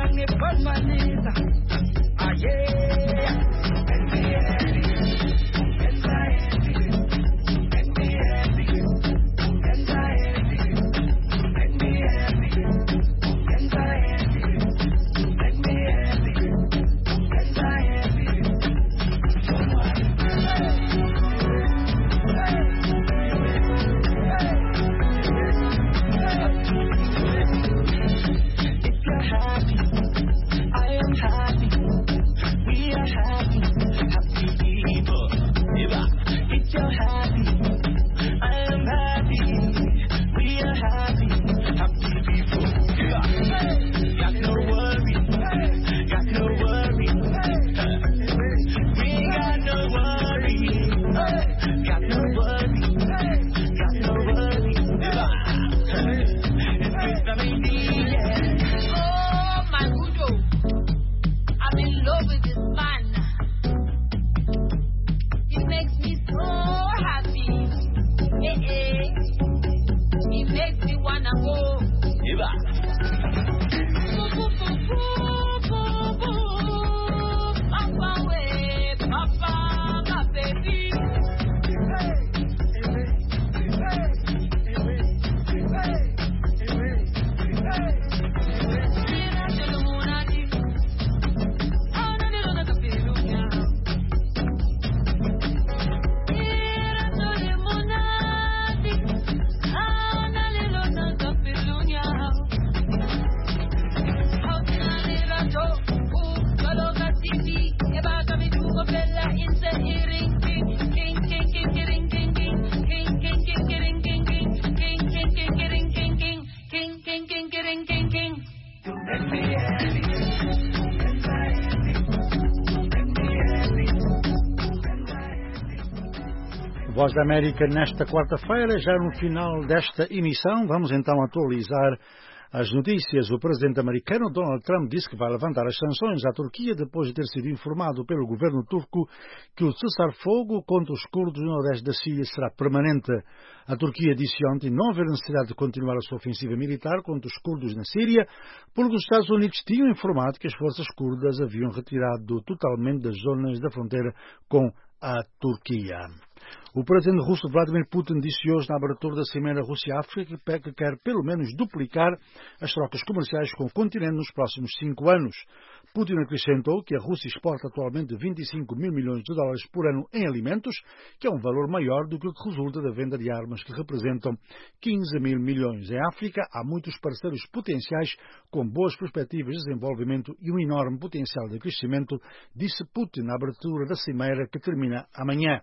Voz da América nesta quarta-feira, já no final desta emissão, vamos então atualizar as notícias. O presidente americano Donald Trump disse que vai levantar as sanções à Turquia depois de ter sido informado pelo governo turco que o cessar-fogo contra os curdos no nordeste da Síria será permanente. A Turquia disse ontem não haver necessidade de continuar a sua ofensiva militar contra os curdos na Síria, porque os Estados Unidos tinham informado que as forças curdas haviam retirado totalmente das zonas da fronteira com a Turquia. O presidente russo Vladimir Putin disse hoje na abertura da Cimeira Rússia-África que quer pelo menos duplicar as trocas comerciais com o continente nos próximos cinco anos. Putin acrescentou que a Rússia exporta atualmente vinte e cinco mil milhões de dólares por ano em alimentos, que é um valor maior do que o que resulta da venda de armas, que representam quinze mil milhões. Em África, há muitos parceiros potenciais com boas perspectivas de desenvolvimento e um enorme potencial de crescimento, disse Putin na abertura da Cimeira, que termina amanhã.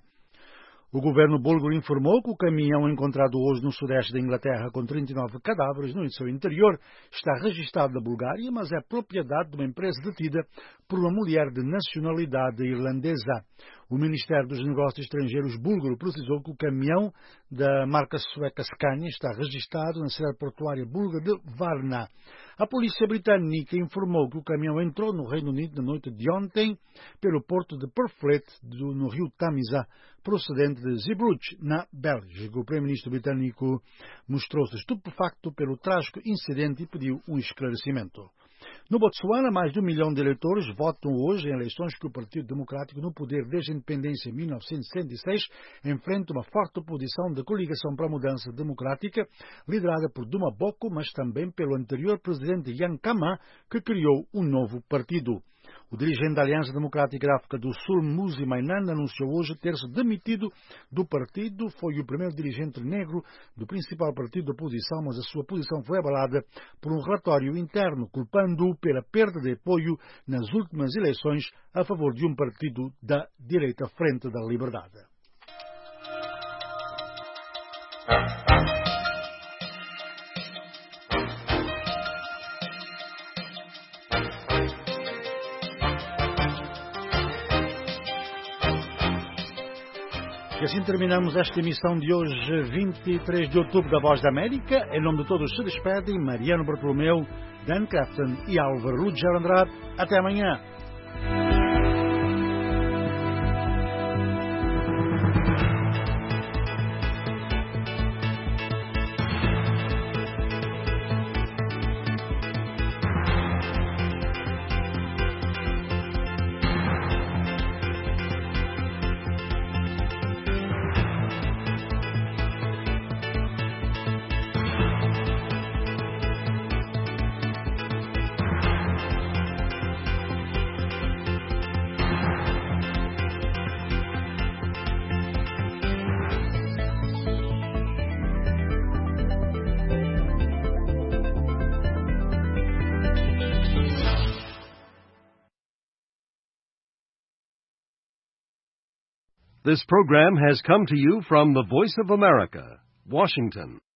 O governo búlgaro informou que o caminhão encontrado hoje no sudeste da Inglaterra com trinta e nove cadáveres no seu interior está registrado na Bulgária, mas é propriedade de uma empresa detida por uma mulher de nacionalidade irlandesa. O Ministério dos Negócios Estrangeiros búlgaro precisou que o caminhão da marca sueca Scania está registrado na cidade portuária búlgara de Varna. A polícia britânica informou que o caminhão entrou no Reino Unido na noite de ontem pelo porto de Purfleet, no rio Tamisa, procedente de Zeebrugge, na Bélgica. O primeiro-ministro britânico mostrou-se estupefacto pelo trágico incidente e pediu um esclarecimento. No Botsuana, mais de um milhão de eleitores votam hoje em eleições que o Partido Democrático, no poder desde a independência em mil novecentos e sessenta e seis, enfrenta uma forte oposição da Coligação para a Mudança Democrática, liderada por Duma Boko, mas também pelo anterior presidente Jan Kama, que criou um novo partido. O dirigente da Aliança Democrática da África do Sul, Musi Mainan, anunciou hoje ter-se demitido do partido. Foi o primeiro dirigente negro do principal partido da oposição, mas a sua posição foi abalada por um relatório interno, culpando-o pela perda de apoio nas últimas eleições a favor de um partido da direita Frente da Liberdade. E assim terminamos esta emissão de hoje, vinte e três de outubro, da Voz da América. Em nome de todos se despedem Mariano Bartolomeu, Dan Crafton e Álvaro Lúcio Andrade. Até amanhã.
This program has come to you from the Voice of America, Washington.